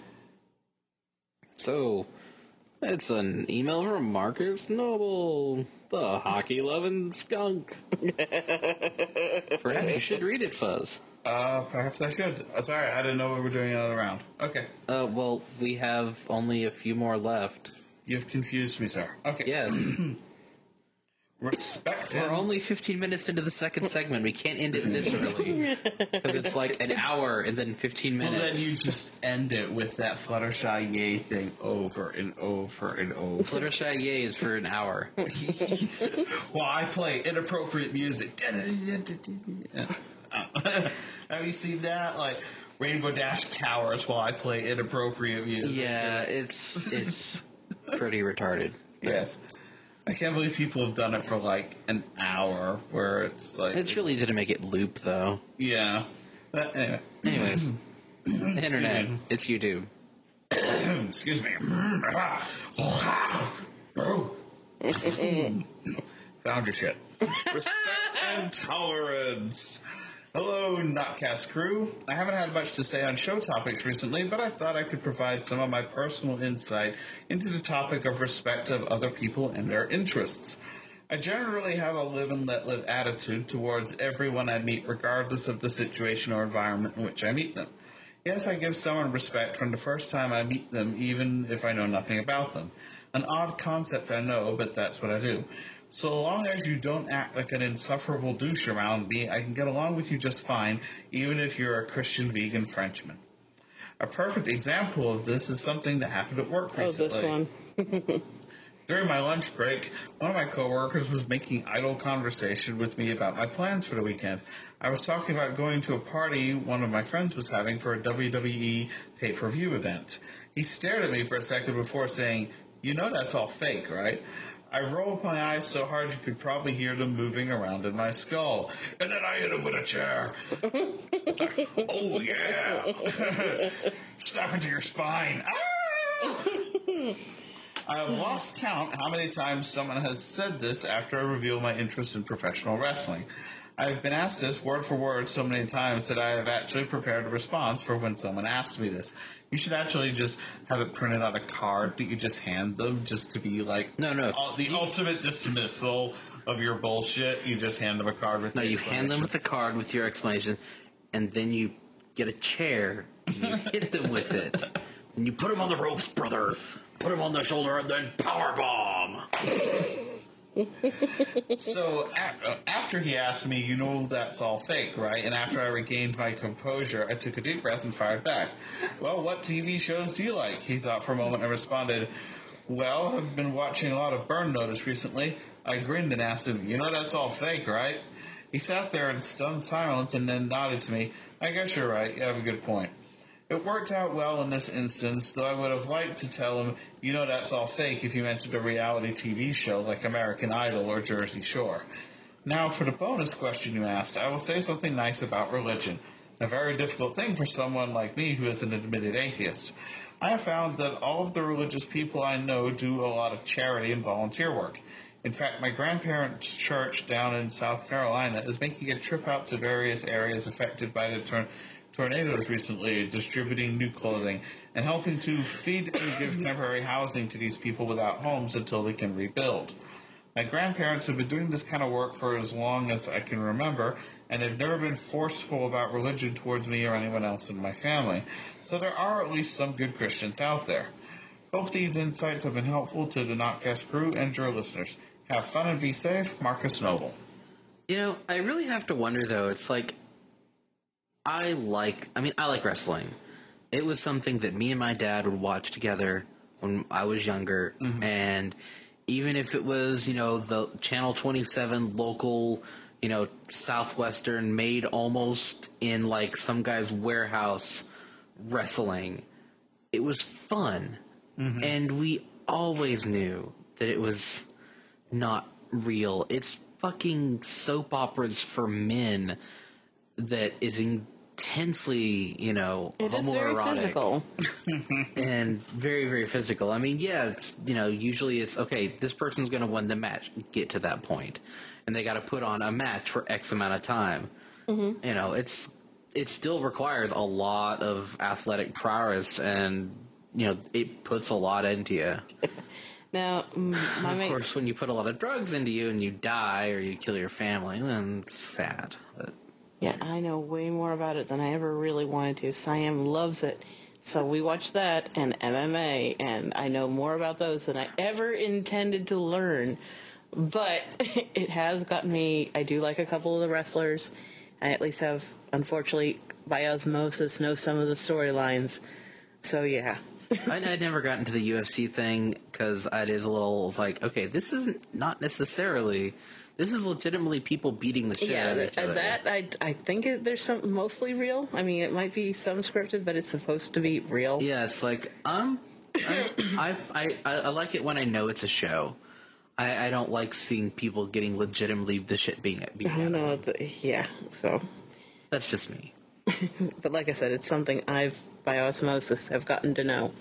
So, it's an email from Marcus Noble, the hockey-loving skunk. Perhaps you should read it, Fuzz. Perhaps I should. Sorry, I didn't know we were doing another round. Okay. Well, we have only a few more left. You've confused me, sir. Okay. Yes. Respect We're only 15 minutes into the second segment. We can't end it this early. Because it's like an hour and then 15 minutes. Well, then you just end it with that Fluttershy yay thing over and over and over. Fluttershy yay is for an hour. While I play inappropriate music. Have you seen that? Like, Rainbow Dash cowers while I play inappropriate music. Yeah, it's pretty retarded. Yes. I can't believe people have done it for like an hour where it's like... It's really easy to make it loop, though. Yeah. But anyway. Anyways. Internet. It's YouTube. Excuse me. Found your shit. Respect and tolerance. Hello, Notcast crew. I haven't had much to say on show topics recently, but I thought I could provide some of my personal insight into the topic of respect of other people and their interests. I generally have a live and let live attitude towards everyone I meet, regardless of the situation or environment in which I meet them. Yes, I give someone respect from the first time I meet them, even if I know nothing about them. An odd concept, I know, but that's what I do. So long as you don't act like an insufferable douche around me, I can get along with you just fine, even if you're a Christian vegan Frenchman. A perfect example of this is something that happened at work recently. Oh, this one. During my lunch break, one of my coworkers was making idle conversation with me about my plans for the weekend. I was talking about going to a party one of my friends was having for a WWE pay-per-view event. He stared at me for a second before saying, "You know that's all fake, right?" I rolled my eyes so hard you could probably hear them moving around in my skull. And then I hit him with a chair. Oh, yeah. Snap into your spine. Ah! I have lost count how many times someone has said this after I reveal my interest in professional wrestling. I've been asked this word for word so many times that I have actually prepared a response for when someone asks me this. You should actually just have it printed on a card that you just hand them, just to be like the ultimate dismissal of your bullshit. You just hand them a card with you hand them with a card with your explanation, and then you get a chair and you hit them with it, and you put them on the ropes, brother. Put them on the shoulder and then powerbomb. So after he asked me, "You know that's all fake, right?" And after I regained my composure, I took a deep breath and fired back. "Well, what TV shows do you like?" He thought for a moment and responded, "Well, I've been watching a lot of Burn Notice recently." I grinned and asked him, "You know that's all fake, right?" He sat there in stunned silence and then nodded to me. "I guess you're right. You have a good point." It worked out well in this instance, though I would have liked to tell him, "You know that's all fake," if you mentioned a reality TV show like American Idol or Jersey Shore. Now, for the bonus question you asked, I will say something nice about religion. A very difficult thing for someone like me who is an admitted atheist. I have found that all of the religious people I know do a lot of charity and volunteer work. In fact, my grandparents' church down in South Carolina is making a trip out to various areas affected by the tornadoes recently, distributing new clothing, and helping to feed and give temporary housing to these people without homes until they can rebuild. My grandparents have been doing this kind of work for as long as I can remember, and have never been forceful about religion towards me or anyone else in my family. So there are at least some good Christians out there. Hope these insights have been helpful to the Notcast crew and your listeners. Have fun and be safe, Marcus Noble. You know, I really have to wonder, though. It's like, I like wrestling. It was something that me and my dad would watch together when I was younger. Mm-hmm. And even if it was, you know, the Channel 27 local, you know, Southwestern made almost in like some guy's warehouse wrestling, it was fun. Mm-hmm. And we always knew that it was not real. It's fucking soap operas for men that is intensely, you know, it is very physical. And very, very physical. I mean, yeah, it's, you know, usually it's, okay, this person's going to win the match, get to that point. And they got to put on a match for X amount of time. Mm-hmm. You know, it still requires a lot of athletic prowess, and, you know, it puts a lot into you. Now, of course, when you put a lot of drugs into you and you die or you kill your family, then it's sad. But. Yeah, I know way more about it than I ever really wanted to. Siam loves it. So we watch that and MMA, and I know more about those than I ever intended to learn. But it has gotten me. I do like a couple of the wrestlers. I at least have, unfortunately, by osmosis, know some of the storylines. So, yeah. I'd never gotten to the UFC thing because it is a little like, okay, this is legitimately people beating the shit out of each other. That I think there's some mostly real. I mean, it might be some scripted, but it's supposed to be real. Yeah, it's like I like it when I know it's a show. I don't like seeing people getting legitimately the shit being beat out. I know, yeah. So that's just me. But like I said, it's something I've, by osmosis, have gotten to know.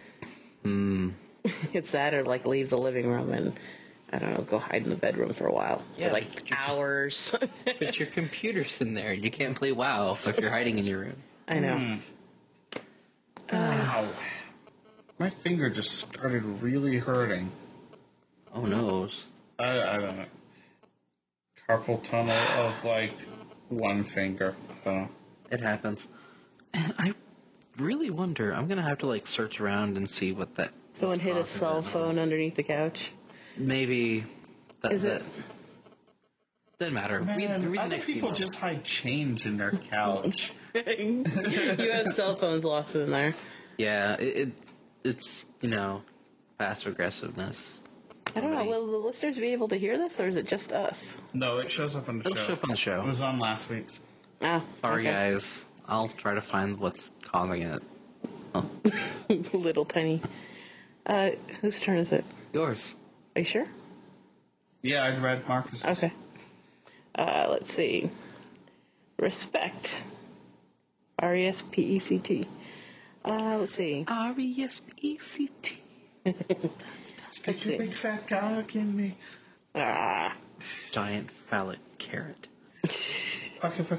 It's that, or like leave the living room and, I don't know, go hide in the bedroom for a while. Yeah, for like hours. But your computer's in there. You can't play WoW if you're hiding in your room. I know. Ow. My finger just started really hurting. Oh no. I don't know. Carpal tunnel of like one finger. I don't know. It happens. And I really wonder, I'm going to have to like search around and see what that... Someone hit a cell phone underneath the couch. Maybe. Is it? Doesn't matter. Man, read the other next people email. just hide change in their couch. You have cell phones lost in there. Yeah, it's, you know, passive aggressiveness. I don't know. Will the listeners be able to hear this, or is it just us? No, it shows up on the show. It'll show up on the show. It was on last week's. Oh, Sorry, okay. guys. I'll try to find what's causing it. Oh. Little tiny. Whose turn is it? Yours. Are you sure? Yeah, I read Marcus. Okay. Let's see. Respect. R-E-S-P-E-C-T. Let's see. R-E-S-P-E-C-T. Stick your big fat cock in me. Giant phallic carrot. Fuck it.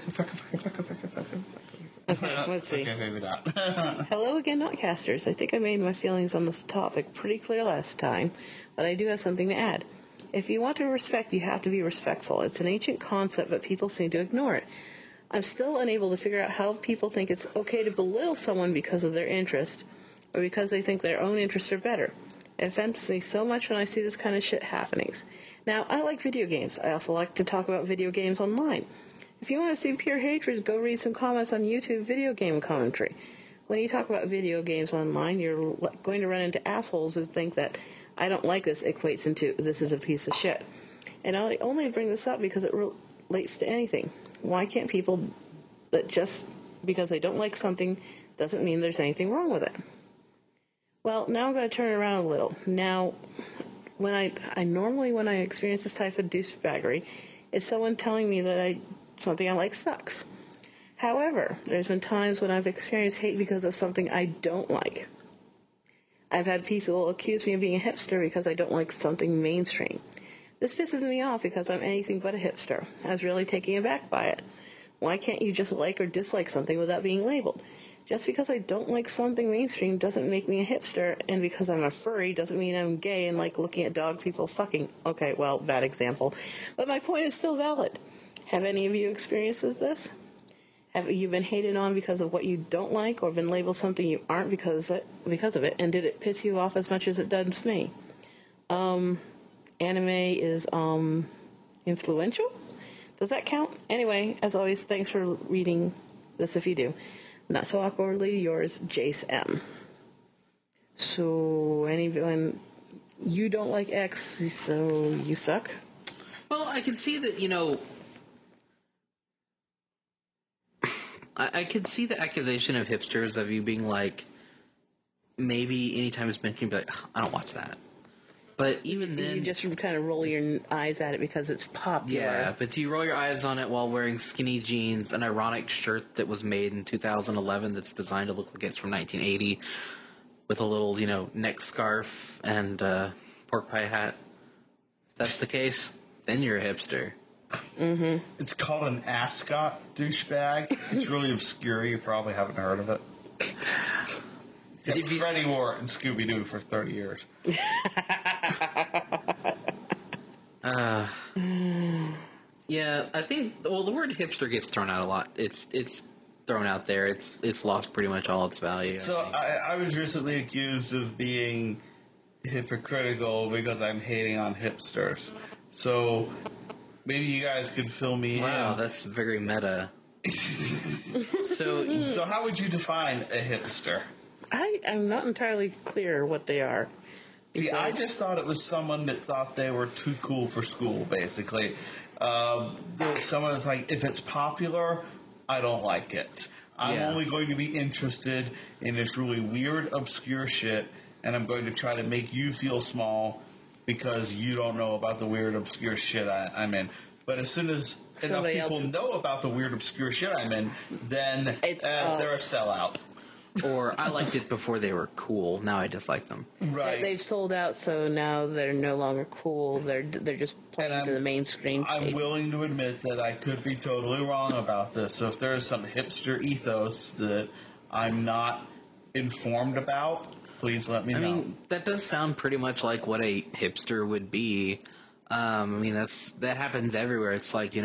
Okay, let's see. Okay, maybe not. Hello again, Notcasters. I think I made my feelings on this topic pretty clear last time, but I do have something to add. If you want to respect, you have to be respectful. It's an ancient concept, but people seem to ignore it. I'm still unable to figure out how people think it's okay to belittle someone because of their interest, or because they think their own interests are better. It offends me so much when I see this kind of shit happenings. Now, I like video games. I also like to talk about video games online. If you want to see pure hatred, go read some comments on YouTube video game commentary. When you talk about video games online, you're going to run into assholes who think that I don't like this equates into this is a piece of shit. And I only bring this up because it relates to anything. Why can't people that just because they don't like something doesn't mean there's anything wrong with it? Well, now I'm going to turn it around a little. Now, when I normally when I experience this type of douchebaggery, it's someone telling me that something I like sucks. However, there's been times when I've experienced hate because of something I don't like. I've had people accuse me of being a hipster because I don't like something mainstream. This pisses me off because I'm anything but a hipster. I was really taken aback by it. Why can't you just like or dislike something without being labeled? Just because I don't like something mainstream doesn't make me a hipster, and because I'm a furry doesn't mean I'm gay and like looking at dog people fucking. Okay, well, bad example. But my point is still valid. Have any of you experienced this? Have you been hated on because of what you don't like, or been labeled something you aren't because of it, and did it piss you off as much as it does me? Anime is influential? Does that count? Anyway, as always, thanks for reading this if you do. Not so awkwardly, yours, Jace M. So, anyone, you don't like X, so you suck? Well, I can see that, you know, I could see the accusation of hipsters of you being like, maybe anytime it's mentioned, you'd be like, I don't watch that. But even then... You just kind of roll your eyes at it because it's popular. Yeah, but do you roll your eyes on it while wearing skinny jeans, an ironic shirt that was made in 2011 that's designed to look like it's from 1980, with a little, you know, neck scarf and pork pie hat? If that's the case, then you're a hipster. Mm-hmm. It's called an ascot douchebag. It's really obscure. You probably haven't heard of it. Yeah, Freddie wore it in Scooby-Doo for 30 years. Yeah, I think, well, the word hipster gets thrown out a lot. It's thrown out there. It's lost pretty much all its value. So I was recently accused of being hypocritical because I'm hating on hipsters. So maybe you guys could fill me in. Wow, that's very meta. So how would you define a hipster? I am not entirely clear what they are. See, I just thought it was someone that thought they were too cool for school, basically. Someone that's like, if it's popular, I don't like it. I'm only going to be interested in this really weird, obscure shit, and I'm going to try to make you feel small because you don't know about the weird, obscure shit I'm in. But as soon as enough people know about the weird, obscure shit I'm in, then they're a sellout. Or I liked it before they were cool. Now I dislike them. Right. They've sold out, so now they're no longer cool. They're just playing to the mainstream. I'm taste. willing to admit that I could be totally wrong about this. So if there is some hipster ethos that I'm not informed about, please let me know. I mean, that does sound pretty much like what a hipster would be. I mean, that happens everywhere. It's like,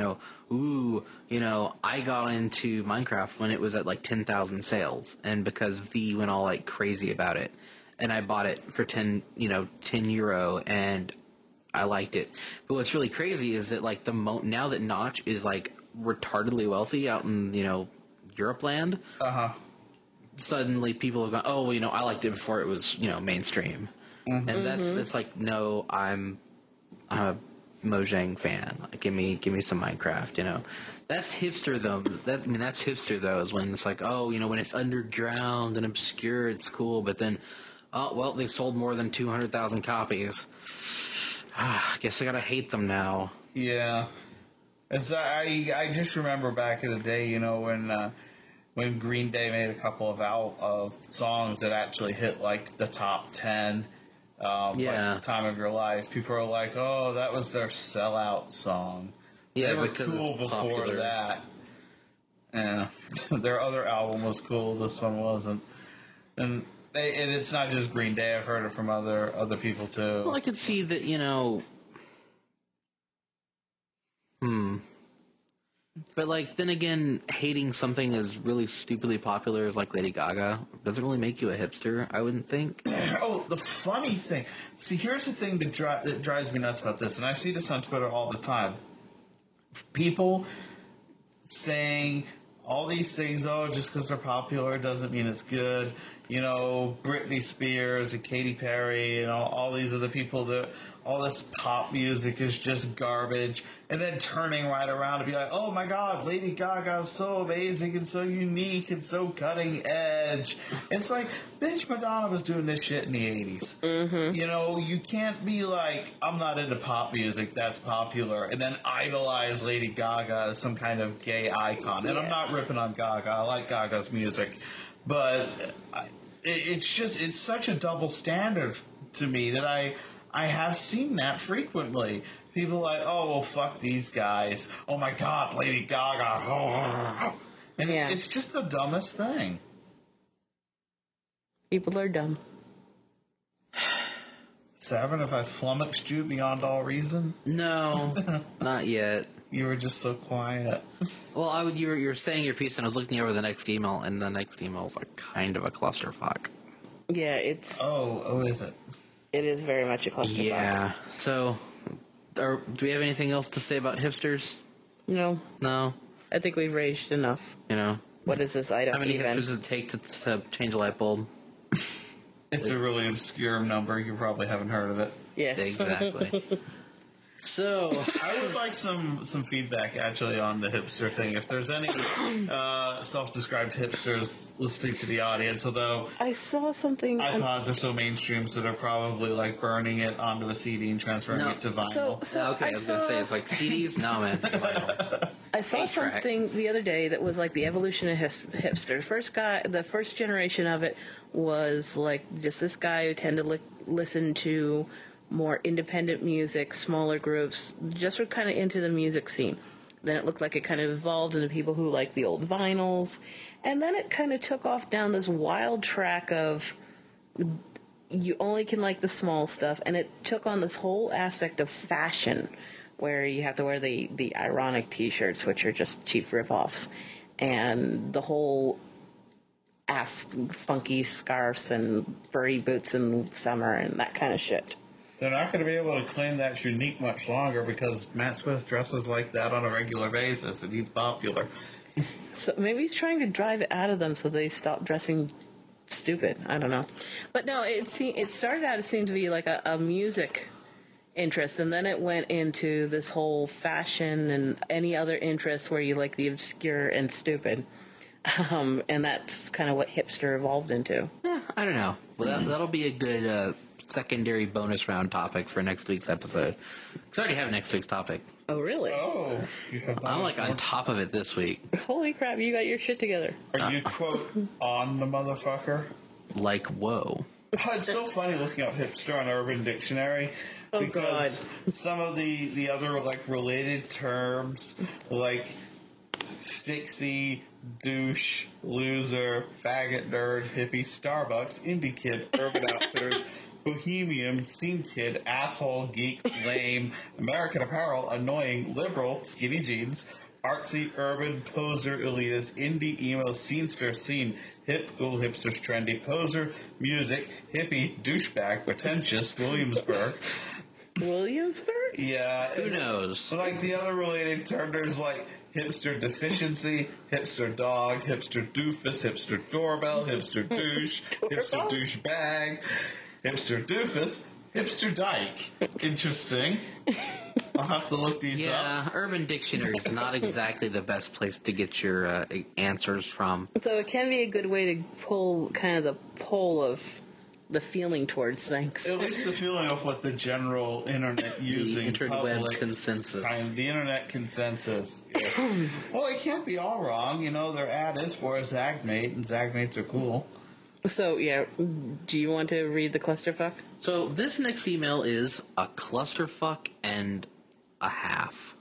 I got into Minecraft when it was at like 10,000 sales, and because V went all like crazy about it, and I bought it for 10 euro, and I liked it. But what's really crazy is that like now that Notch is like retardedly wealthy out in Europe land, suddenly people have gone, oh, I liked it before it was mainstream, and it's like, no, I'm a Mojang fan. Like, give me some Minecraft. That's hipster though. That's hipster though. Is when it's like, oh, when it's underground and obscure, it's cool. But then, oh well, they sold more than 200,000 copies. I guess I gotta hate them now. Yeah, I just remember back in the day, when Green Day made a couple of songs that actually hit like the top 10. Like the time of your life, people are like, "Oh, that was their sellout song." Yeah, they were cool before popular. That. Yeah, their other album was cool. This one wasn't, and it's not just Green Day. I've heard it from other people too. Well, I could see that. But then again, hating something as really stupidly popular as like Lady Gaga doesn't really make you a hipster, I wouldn't think. Oh, the funny thing. See, here's the thing that drives me nuts about this, and I see this on Twitter all the time. People saying all these things, just because they're popular doesn't mean it's good. Britney Spears and Katy Perry and all these other people that all this pop music is just garbage, and then turning right around to be like, oh my god, Lady Gaga is so amazing and so unique and so cutting edge. It's like, bitch, Madonna was doing this shit in the 80s. Mm-hmm. You can't be like, I'm not into pop music, that's popular, and then idolize Lady Gaga as some kind of gay icon. And I'm not ripping on Gaga, I like Gaga's music, but it's such a double standard to me that I have seen that frequently. People are like, oh, well, fuck these guys. Oh, my God, Lady Gaga. And it's just the dumbest thing. People are dumb. Savin, have I flummoxed you beyond all reason? No, not yet. You were just so quiet. Well, you were saying your piece, and I was looking over the next email, and the next email was like kind of a clusterfuck. Yeah, it's... Oh, is it? It is very much a clusterfuck. Yeah. So, do we have anything else to say about hipsters? No. No. I think we've raged enough. You know. What is this item How many even? hipsters does it take to change a light bulb? It's a really obscure number. You probably haven't heard of it. Yes. Exactly. So, I would like some feedback, actually, on the hipster thing. If there's any self-described hipsters listening to the audience, although I saw something... iPods are so mainstream, so they're probably, like, burning it onto a CD and transferring No. it to vinyl. So okay, I was going to say, it's like CDs? No, man. I saw Eight-track. something the other day that was like the evolution of hipster. The first generation of it was like just this guy who tended to listen to more independent music, smaller groups, just were kind of into the music scene. Then it looked like it kind of evolved into people who liked the old vinyls. And then it kind of took off down this wild track of you only can like the small stuff. And it took on this whole aspect of fashion, where you have to wear the ironic T-shirts, which are just cheap rip-offs, and the whole funky scarves and furry boots in summer and that kind of shit. They're not going to be able to claim that's unique much longer because Matt Smith dresses like that on a regular basis, and he's popular. So maybe he's trying to drive it out of them so they stop dressing stupid. I don't know. But no, it started out, it seemed to be like a music interest, and then it went into this whole fashion and any other interest where you like the obscure and stupid. And that's kind of what hipster evolved into. Yeah, I don't know. Well, that'll be a good secondary bonus round topic for next week's episode. Because I already have next week's topic. Oh, really? Oh, you have I'm like on top of it this week. Holy crap, you got your shit together. Are you, quote, on the motherfucker? Like, whoa. Oh, it's so funny looking up hipster on Urban Dictionary. Oh, because some of the other, like, related terms, like fixie, douche, loser, faggot, nerd, hippie, Starbucks, indie kid, Urban Outfitters, bohemian, scene kid, asshole, geek, lame, American Apparel, annoying, liberal, skinny jeans, artsy, urban, poser, elitist, indie, emo, scenester, scene, hip, cool, hipsters, trendy, poser, music, hippie, douchebag, pretentious, Williamsburg. Williamsburg? Yeah. Who knows? Like the other related terms, there's like hipster deficiency, hipster dog, hipster doofus, hipster doorbell, hipster douche, hipster douchebag, hipster doofus, hipster dyke. Interesting. I'll have to look these up. Yeah, Urban Dictionary is not exactly the best place to get your answers from. So it can be a good way to pull kind of the pull of the feeling towards things. At least the feeling of what the general internet using interweb public consensus. the internet consensus. is. Well, it can't be all wrong. You know, their ad is for a Zagmate, and Zagmates are cool. So, yeah, do you want to read the clusterfuck? So this next email is a clusterfuck and a half.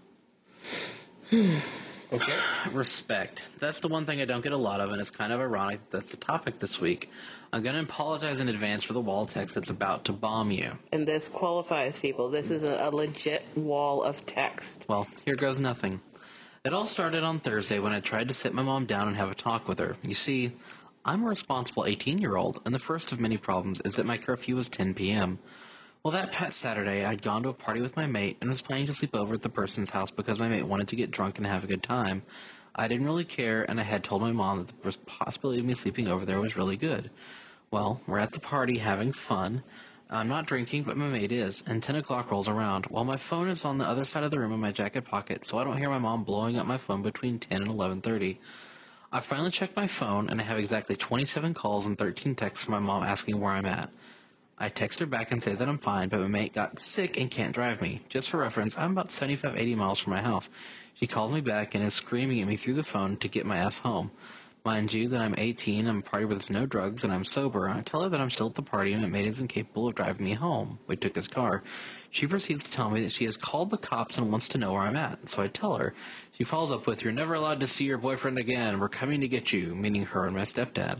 Okay. Respect. That's the one thing I don't get a lot of, and it's kind of ironic that's the topic this week. I'm going to apologize in advance for the wall text that's about to bomb you. And this qualifies, people. This is a legit wall of text. Well, here goes nothing. It all started on Thursday when I tried to sit my mom down and have a talk with her. You see, I'm a responsible 18-year-old, and the first of many problems is that my curfew was 10 p.m. Well, that past Saturday, I'd gone to a party with my mate and was planning to sleep over at the person's house because my mate wanted to get drunk and have a good time. I didn't really care, and I had told my mom that the possibility of me sleeping over there was really good. Well, we're at the party having fun. I'm not drinking, but my mate is, and 10 o'clock rolls around. While my phone is on the other side of the room in my jacket pocket, so I don't hear my mom blowing up my phone between 10 and 11:30. I finally check my phone, and I have exactly 27 calls and 13 texts from my mom asking where I'm at. I text her back and say that I'm fine, but my mate got sick and can't drive me. Just for reference, I'm about 75-80 miles from my house. She calls me back and is screaming at me through the phone to get my ass home. Mind you that I'm 18, I'm a party where there's no drugs, and I'm sober, and I tell her that I'm still at the party and my mate is incapable of driving me home. We took his car. She proceeds to tell me that she has called the cops and wants to know where I'm at, so I tell her. She follows up with, "You're never allowed to see your boyfriend again. We're coming to get you," meaning her and my stepdad.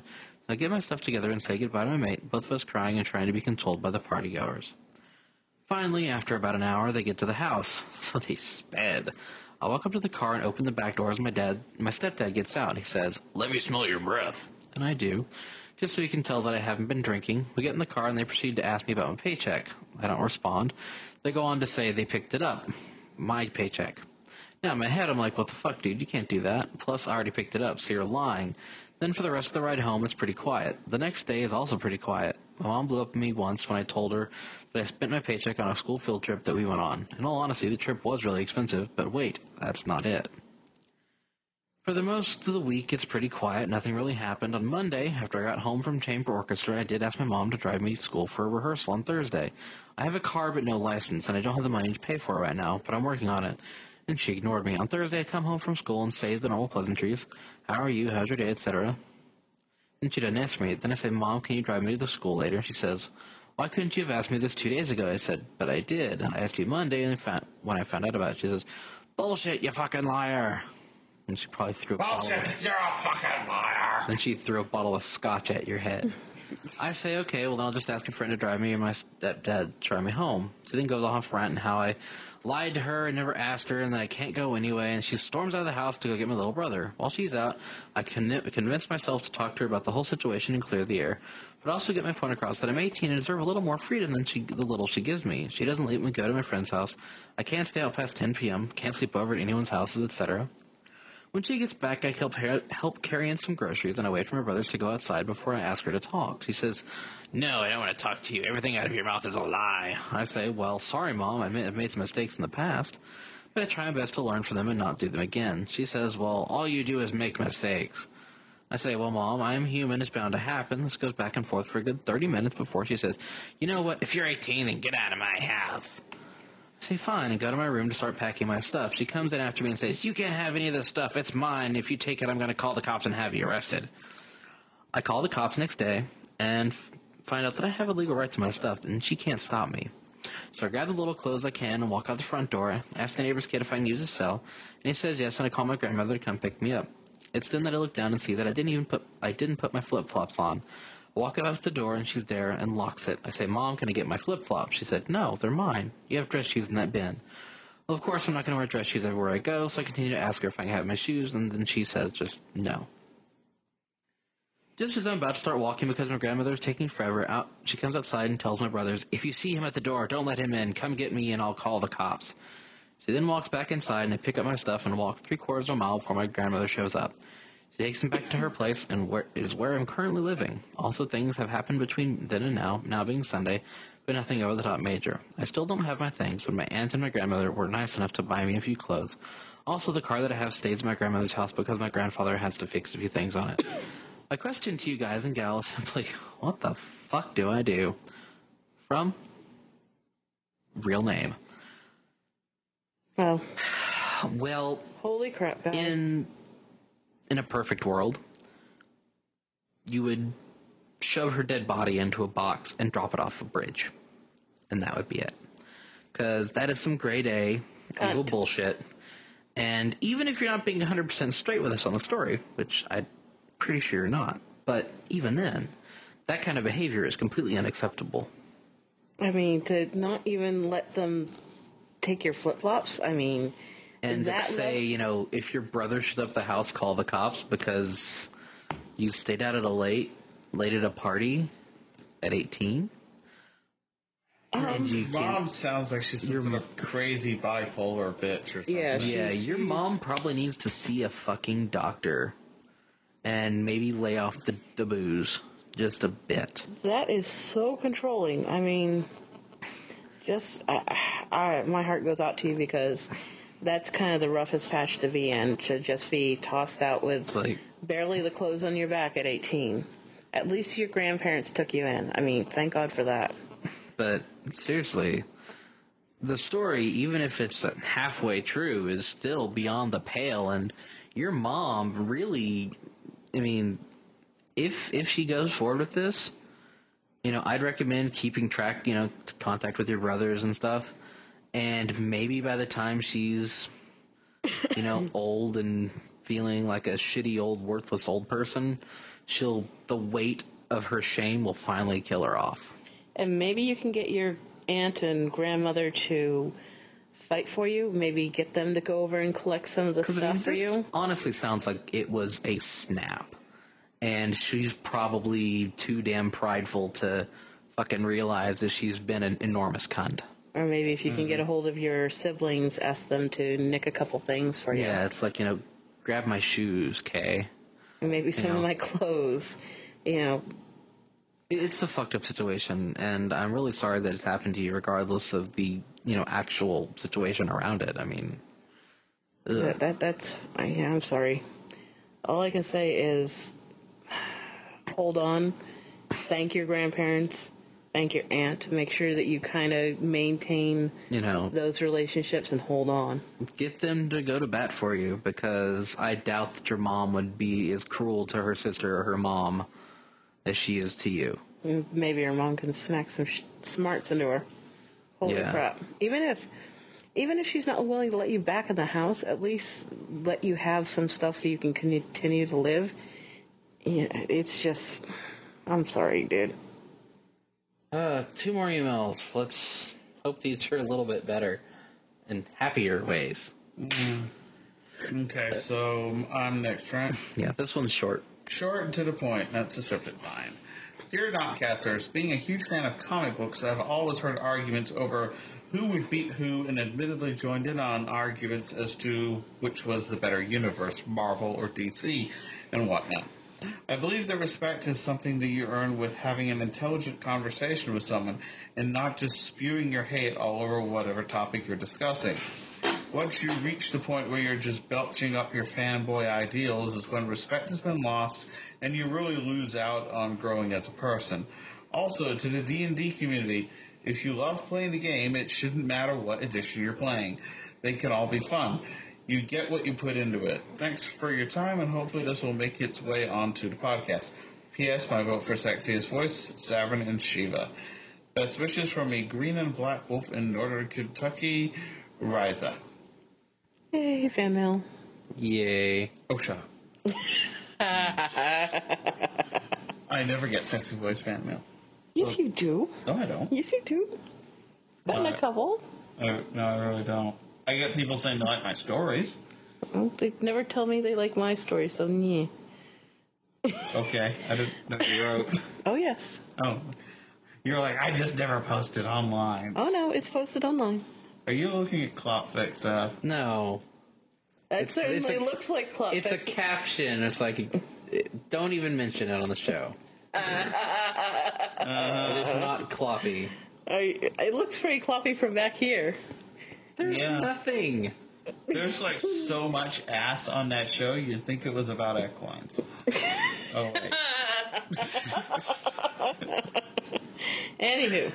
I get my stuff together and say goodbye to my mate, both of us crying and trying to be consoled by the partygoers. Finally, after about an hour, they get to the house, so they sped. I walk up to the car and open the back door as my stepdad gets out. He says, "Let me smell your breath." And I do, just so he can tell that I haven't been drinking. We get in the car and they proceed to ask me about my paycheck. I don't respond. They go on to say they picked it up. My paycheck. Now, in my head, I'm like, what the fuck, dude? You can't do that. Plus, I already picked it up, so you're lying. Then for the rest of the ride home, it's pretty quiet. The next day is also pretty quiet. My mom blew up at me once when I told her that I spent my paycheck on a school field trip that we went on. In all honesty, the trip was really expensive, but wait, that's not it. For the most of the week, it's pretty quiet. Nothing really happened. On Monday, after I got home from chamber orchestra, I did ask my mom to drive me to school for a rehearsal on Thursday. I have a car but no license, and I don't have the money to pay for it right now, but I'm working on it. And she ignored me. On Thursday, I come home from school and say the normal pleasantries. How are you? How's your day? Etc. And she doesn't answer me. Then I say, Mom, can you drive me to the school later? She says, why couldn't you have asked me this 2 days ago? I said, but I did. I asked you Monday, and when I found out about it, she says, bullshit, you fucking liar. And she probably threw a Bullshit, you're a fucking liar. Then she threw a bottle of scotch at your head. I say, okay, well, then I'll just ask a friend to drive me and my stepdad to drive me home. She then goes off ranting how I lied to her and never asked her and that I can't go anyway, and she storms out of the house to go get my little brother. While she's out, I convince myself to talk to her about the whole situation and clear the air, but also get my point across that I'm 18 and deserve a little more freedom than the little she gives me. She doesn't let me go to my friend's house. I can't stay out past 10 p.m., can't sleep over at anyone's houses, etc. When she gets back, I help carry in some groceries, and I wait for my brothers to go outside before I ask her to talk. She says, no, I don't want to talk to you. Everything out of your mouth is a lie. I say, well, sorry, Mom. I've made some mistakes in the past, but I try my best to learn from them and not do them again. She says, well, all you do is make mistakes. I say, well, Mom, I am human. It's bound to happen. This goes back and forth for a good 30 minutes before she says, you know what? If you're 18, then get out of my house. I say, fine, and go to my room to start packing my stuff. She comes in after me and says, you can't have any of this stuff. It's mine. If you take it, I'm going to call the cops and have you arrested. I call the cops next day and find out that I have a legal right to my stuff, and she can't stop me. So I grab the little clothes I can and walk out the front door, ask the neighbor's kid if I can use his cell, and he says yes, and I call my grandmother to come pick me up. It's then that I look down and see that I didn't put my flip-flops on. I walk out the door, and she's there and locks it. I say, Mom, can I get my flip-flops? She said, no, they're mine. You have dress shoes in that bin. Well, of course, I'm not going to wear dress shoes everywhere I go, so I continue to ask her if I can have my shoes, and then she says just no. Just as I'm about to start walking because my grandmother is taking forever out, she comes outside and tells my brothers, if you see him at the door, don't let him in. Come get me, and I'll call the cops. She then walks back inside, and I pick up my stuff and walk 3/4 of a mile before my grandmother shows up. She takes him back to her place, and it is where I'm currently living. Also, things have happened between then and now being Sunday, but nothing over the top major. I still don't have my things, but my aunt and my grandmother were nice enough to buy me a few clothes. Also, the car that I have stays at my grandmother's house because my grandfather has to fix a few things on it. My question to you guys and gals is simply, what the fuck do I do? From real name. Well, Holy crap, guys. In a perfect world, you would shove her dead body into a box and drop it off a bridge. And that would be it. Because that is some grade A evil bullshit. And even if you're not being 100% straight with us on the story, which I'm pretty sure you're not, but even then, that kind of behavior is completely unacceptable. I mean, to not even let them take your flip-flops, I mean... And to say, you know, if your brother shows up at the house, call the cops because you stayed out at a late at a party at 18. Mom sounds like she's some sort of crazy bipolar bitch or something. Yeah, your mom probably needs to see a fucking doctor and maybe lay off the booze just a bit. That is so controlling. I mean, just my heart goes out to you because that's kind of the roughest patch to be in, to just be tossed out with barely the clothes on your back at 18. At least your grandparents took you in. I mean, thank God for that. But seriously, the story, even if it's halfway true, is still beyond the pale. And your mom really, I mean, if she goes forward with this, you know, I'd recommend keeping track, you know, contact with your brothers and stuff. And maybe by the time she's, you know, old and feeling like a shitty old worthless old person, the weight of her shame will finally kill her off. And maybe you can get your aunt and grandmother to fight for you. Maybe get them to go over and collect some of the stuff for you. Honestly sounds like it was a snap. And she's probably too damn prideful to fucking realize that she's been an enormous cunt. Or maybe if you can get a hold of your siblings, ask them to nick a couple things for you. Yeah, it's like, grab my shoes, Kay. And maybe some of my clothes. It's a fucked up situation, and I'm really sorry that it's happened to you, regardless of the, actual situation around it. I mean, I'm sorry. All I can say is, hold on, thank your grandparents, thank your aunt, make sure that you kind of maintain, those relationships and hold on. Get them to go to bat for you, because I doubt that your mom would be as cruel to her sister or her mom as she is to you. Maybe your mom can smack some smarts into her. Holy crap. Even if she's not willing to let you back in the house, at least let you have some stuff so you can continue to live. Yeah, it's just, I'm sorry, dude. 2 more emails. Let's hope these are a little bit better and happier ways. Okay, so I'm next, right? Yeah, this one's short. Short and to the point. That's a scripted line. Dear Notcasters, being a huge fan of comic books, I've always heard arguments over who would beat who, and admittedly joined in on arguments as to which was the better universe, Marvel or DC, and whatnot. I believe that respect is something that you earn with having an intelligent conversation with someone, and not just spewing your hate all over whatever topic you're discussing. Once you reach the point where you're just belching up your fanboy ideals is when respect has been lost and you really lose out on growing as a person. Also, to the D&D community, if you love playing the game, it shouldn't matter what edition you're playing. They can all be fun. You get what you put into it. Thanks for your time, and hopefully this will make its way onto the podcast. P.S. My vote for sexiest voice, Savern and Shiva. Best wishes from a green and black wolf in northern Kentucky, Riza. Yay, fan mail. Yay. Oh, shut up. I never get sexy voice fan mail. Yes, you do. No, I don't. Yes, you do. Gotten a couple. No, I really don't. I get people saying they like my stories. Well, they never tell me they like my story, so yeah. Okay, I didn't know you wrote. Oh, yes. Oh, you're like, I just never posted online. Oh, no, it's posted online. Are you looking at Clopfix? No. It certainly looks like Clopfix. It's a caption. It's like, don't even mention it on the show. It is not Cloppy. It looks pretty Cloppy from back here. There's nothing. There's like so much ass on that show, you'd think it was about equines. Oh, wait. Anywho.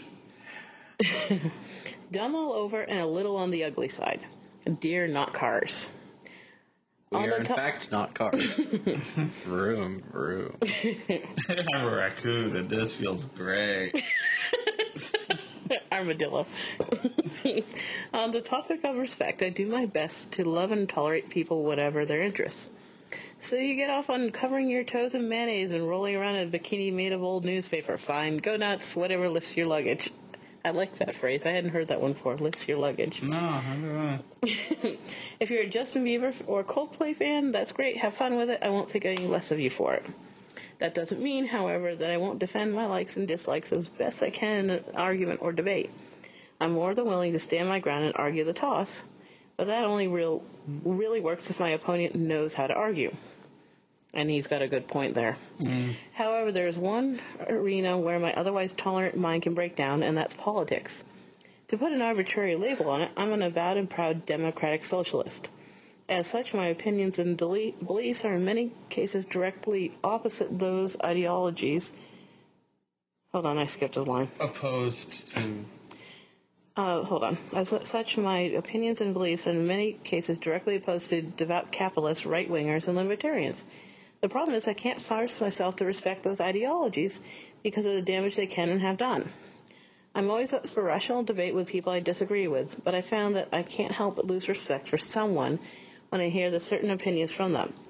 Dumb all over and a little on the ugly side. Dear not cars. We are in fact not cars. Vroom, vroom. I'm a raccoon and this feels great. Armadillo. On the topic of respect, I do my best to love and tolerate people, whatever their interests. So you get off on covering your toes in mayonnaise and rolling around in a bikini made of old newspaper. Fine, go nuts, whatever lifts your luggage. I like that phrase. I hadn't heard that one before. Lifts your luggage. No, I don't know. If you're a Justin Bieber or Coldplay fan, that's great. Have fun with it. I won't think any less of you for it. That doesn't mean, however, that I won't defend my likes and dislikes as best I can in an argument or debate. I'm more than willing to stand my ground and argue the toss, but that only really works if my opponent knows how to argue. And he's got a good point there. However, there is one arena where my otherwise tolerant mind can break down, and that's politics. To put an arbitrary label on it, I'm an avowed and proud democratic socialist. As such, my opinions and beliefs are in many cases directly opposite those ideologies. Hold on, I skipped a line. Opposed to... Hold on. As such, my opinions and beliefs are in many cases directly opposed to devout capitalists, right-wingers, and libertarians. The problem is I can't force myself to respect those ideologies because of the damage they can and have done. I'm always up for rational debate with people I disagree with, but I found that I can't help but lose respect for someone when I hear the certain opinions from them.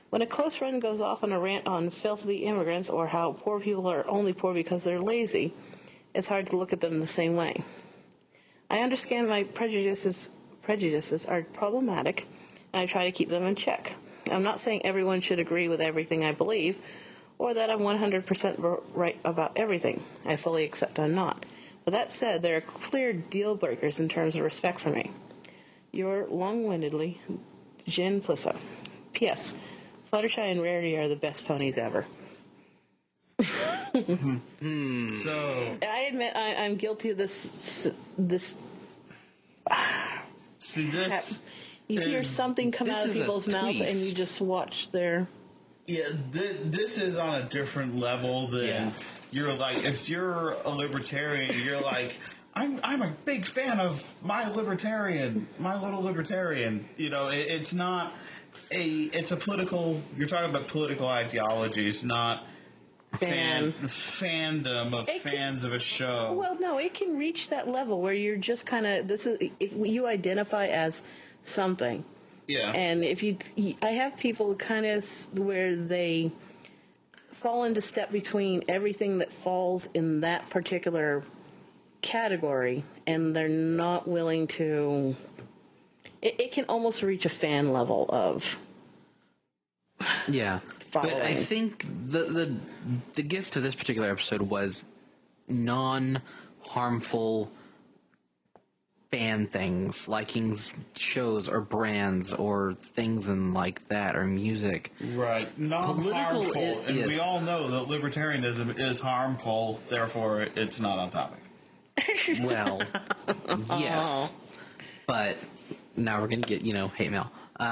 When a close friend goes off on a rant on filthy immigrants or how poor people are only poor because they're lazy, it's hard to look at them the same way. I understand my prejudices are problematic, and I try to keep them in check. I'm not saying everyone should agree with everything I believe, or that I'm 100% right about everything. I fully accept I'm not. But that said, there are clear deal breakers in terms of respect for me. Your long-windedly, Jen Flissa. P.S. Fluttershy and Rarity are the best ponies ever. So I admit I'm guilty of this. see this. You hear is- something come this out of is a people's mouth, and you twist. just watch their. Yeah, this is on a different level than Yeah. you're like. If you're a libertarian, you're like, I'm a big fan of my little libertarian. You know, it's not it's a political. You're talking about political ideologies, not fandom of It can- fans of a show. Well, no, it can reach that level where you're just kind of. This is if you identify as something. Yeah, And if I have people kind of where they fall into step between everything that falls in that particular category, and they're not willing to. It can almost reach a fan level of. Yeah, but I Following. think the gist of this particular episode was non-harmful fan things, liking shows or brands or things and like that, or music. right. Not Political harmful, and we yes. all know that libertarianism is harmful. Therefore, it's not on topic. Well, yes, but now we're gonna get hate mail.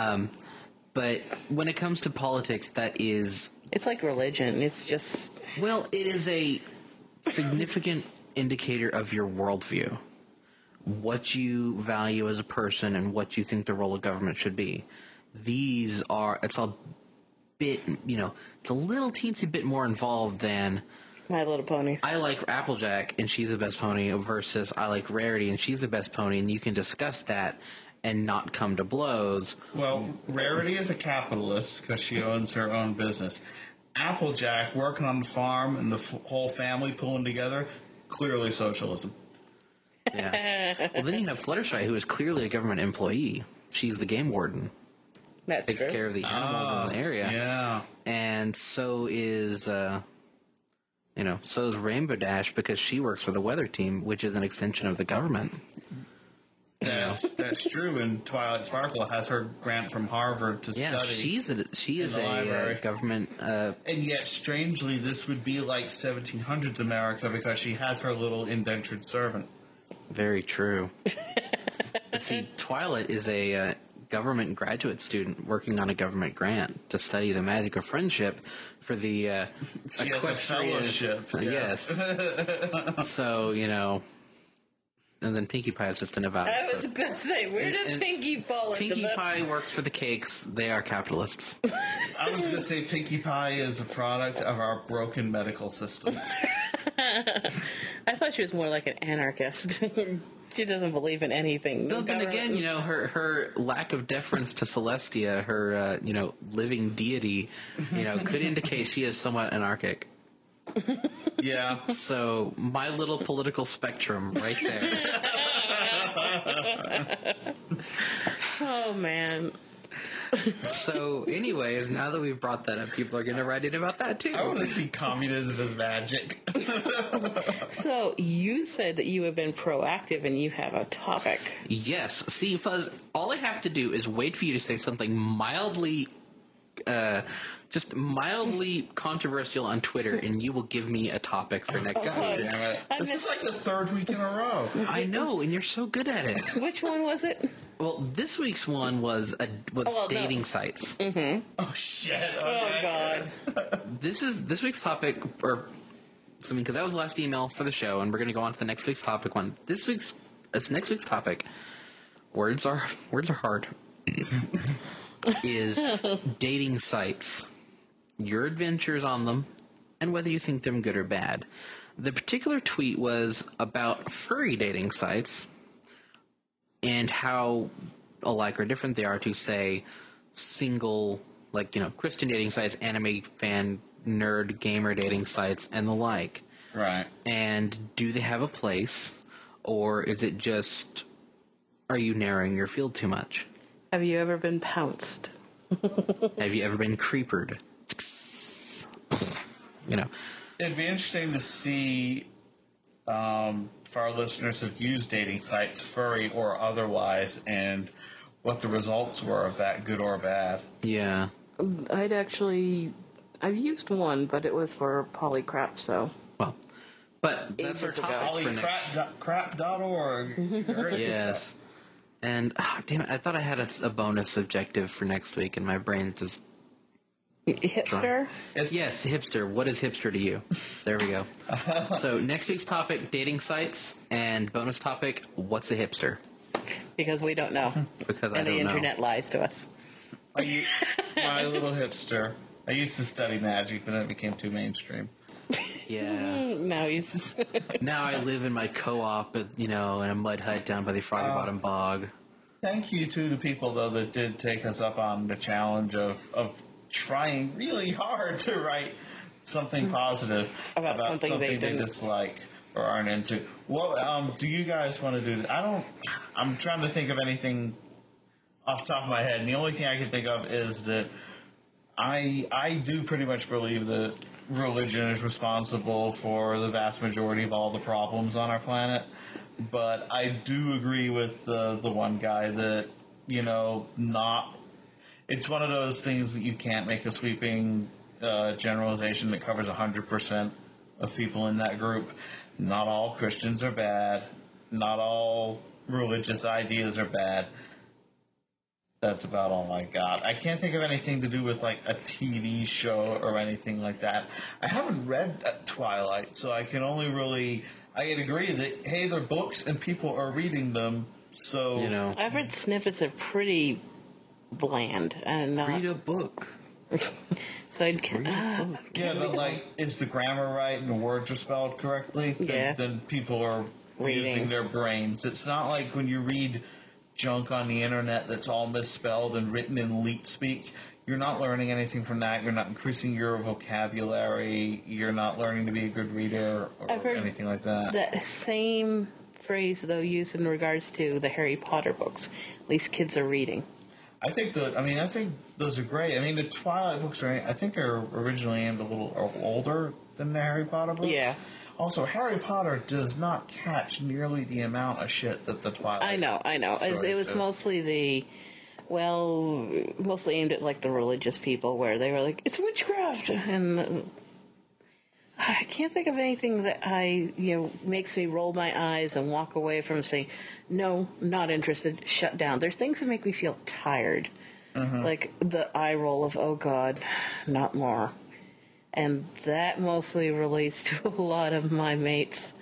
But when it comes to politics, that is It's like religion. It's just. well, it is a significant indicator of your worldview, what you value as a person, and what you think the role of government should be. It's a bit, it's a little teensy bit more involved than My Little Ponies. I like Applejack and she's the best pony versus I like Rarity and she's the best pony, and you can discuss that and not come to blows. Well, Rarity is a capitalist because she owns her own business. Applejack working on the farm and the whole family pulling together, clearly socialism. Yeah. Well, then you have Fluttershy, who is clearly a government employee. She's the game warden, That's takes true. care of the animals in the area. Yeah. And so is so is Rainbow Dash, because she works for the weather team, which is an extension of the government. That's true, and Twilight Sparkle has her grant from Harvard to Yeah, study. she is the a library. government. And yet, strangely, this would be like 1700s America because she has her little indentured servant. Very true. But see, Twilight is a government graduate student working on a government grant to study the magic of friendship for the She has a fellowship. Yes. So and then Pinkie Pie is just an avowed. I was going to say, where does and Pinkie fall into Pinkie that? Pie works for the cakes. They are capitalists. I was going to say Pinkie Pie is a product of our broken medical system. I thought she was more like an anarchist. She doesn't believe in anything. But then again, her lack of deference to Celestia, her living deity, could indicate she is somewhat anarchic. Yeah. So my little political spectrum right there. Oh, man. So anyways, now that we've brought that up, people are going to write in about that too. I want to see communism as magic. So, you said that you have been proactive and you have a topic. Yes. See, Fuzz, all I have to do is wait for you to say something mildly controversial on Twitter, and you will give me a topic for next God week. damn it. I This is missed- like the third week in a row. I know, and you're so good at it. Which one was it? Well, this week's one was no. dating sites. Oh, shit. Okay. Oh, God. This week's topic, because that was the last email for the show, and we're going to go on to the next week's topic one. Next week's topic, words are hard, is dating sites, your adventures on them, and whether you think them good or bad. The particular tweet was about furry dating sites and how alike or different they are to, say, single like, Christian dating sites, anime fan, nerd, gamer dating sites, and the like. Right. And do they have a place, or is it just, are you narrowing your field too much? Have you ever been pounced? Have you ever been creepered? It'd be interesting to see, for our listeners who've used dating sites, furry or otherwise, and what the results were of that, good or bad. Yeah. I've used one, but it was for polycrap, so. Well, but that's our Ages ago. topic for next. Polycrap.org. Yes. And, damn it, I thought I had a bonus objective for next week, and my brain's just... Hipster? Yes, hipster. What is hipster to you? There we go. So, next week's topic, dating sites, and bonus topic, what's a hipster? Because we don't know. Because I And don't the know. internet lies to us. My little hipster. I used to study magic, but then it became too mainstream. Yeah. Now he's... Now I live in my co-op, in a mud hut down by the Froggy Bottom Bog. Thank you to the people, though, that did take us up on the challenge of trying really hard to write something positive About something they didn't. dislike or aren't into. What do you guys want to do? I'm trying to think of anything off the top of my head, and the only thing I can think of is that I do pretty much believe that religion is responsible for the vast majority of all the problems on our planet. But I do agree with the one guy that, it's one of those things that you can't make a sweeping generalization that covers 100% of people in that group. Not all Christians are bad. Not all religious ideas are bad. That's about all I got. I can't think of anything to do with, like, a TV show or anything like that. I haven't read Twilight, so I can only really... I can agree that, hey, they're books and people are reading them, so... I've read snippets are pretty bland and not... Read a book. So I'd... Yeah, but, like, is the grammar right and the words are spelled correctly? Yeah. Then people are Reading. using their brains. It's not like when you read junk on the internet that's all misspelled and written in leet speak. You're not learning anything from that. You're not increasing your vocabulary. You're not learning to be a good reader or I've heard anything like that. That same phrase, though, used in regards to the Harry Potter books. At least kids are reading. I think those are great. I mean, the Twilight books I think they're originally aimed a little older than the Harry Potter books. Yeah. Also, Harry Potter does not catch nearly the amount of shit that the Twilight. I know. It was mostly mostly aimed at, like, the religious people, where they were like, it's witchcraft! And I can't think of anything that makes me roll my eyes and walk away from saying, no, not interested, shut down. There's things that make me feel tired. Like the eye roll of, oh God, not more. And that mostly relates to a lot of my mates'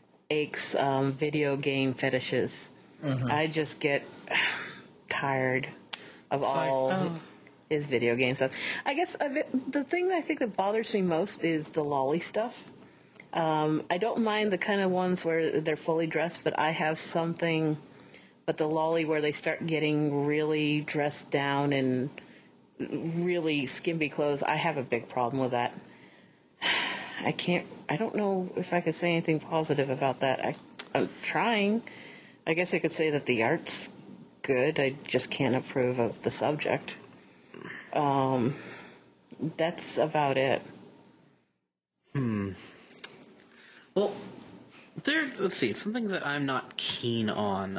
video game fetishes. I just get tired of all his video game stuff. I guess the thing that I think that bothers me most is the lolly stuff. I don't mind the kind of ones where they're fully dressed, but I have something... But the lolly where they start getting really dressed down and really skimpy clothes, I have a big problem with that. I don't know if I could say anything positive about that. I'm trying. I guess I could say that the art's good. I just can't approve of the subject. That's about it. Well, let's see. It's something that I'm not keen on.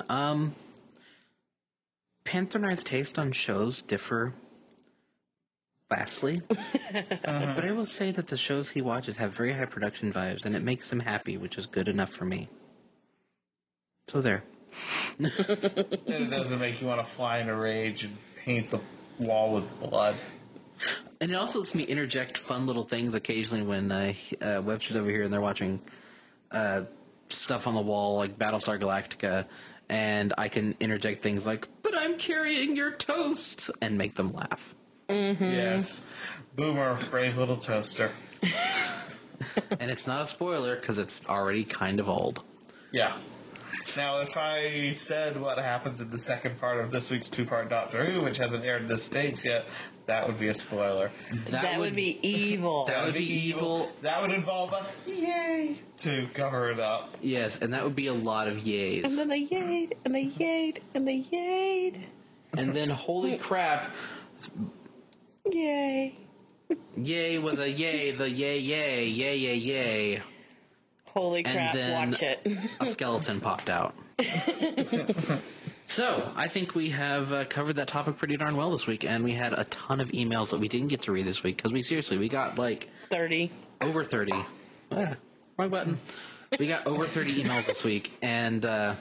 Panther and I's taste on shows differ vastly. But I will say that the shows he watches have very high production values, and it makes him happy, which is good enough for me. So there. And it doesn't make you want to fly in a rage and paint the wall with blood. And it also lets me interject fun little things occasionally when Webster's over here and they're watching stuff on the wall like Battlestar Galactica, and I can interject things like, but I'm carrying your toast, and make them laugh. Yes. Boomer, brave little toaster. And it's not a spoiler because it's already kind of old. Yeah. Now, if I said what happens in the second part of this week's two-part Doctor Who, which hasn't aired this stage yet, That would be a spoiler. That would be evil. That would be evil. That would involve a yay to cover it up. Yes, and that would be a lot of yays. And then they yayed, and they yayed, and they yayed. And then, holy crap, Yay. yay was a yay, the yay, yay, yay, yay, yay. Holy And crap, then watch it. a skeleton popped out. So, I think we have covered that topic pretty darn well this week, and we had a ton of emails that we didn't get to read this week, because we got like 30. over 30. Wrong button. We got over 30 emails this week, and,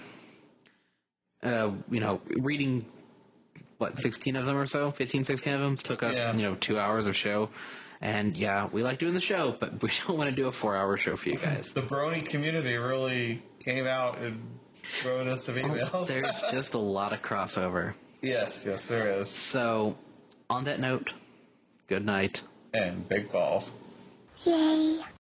reading, 16 of them or so? 15, 16 of them took us, 2 hours of show. And, yeah, we like doing the show, but we don't want to do a 4-hour show for you guys. The Brony community really came out and wrote us some emails. There's just a lot of crossover. Yes, there is. So, on that note, good night. And big balls. Yay.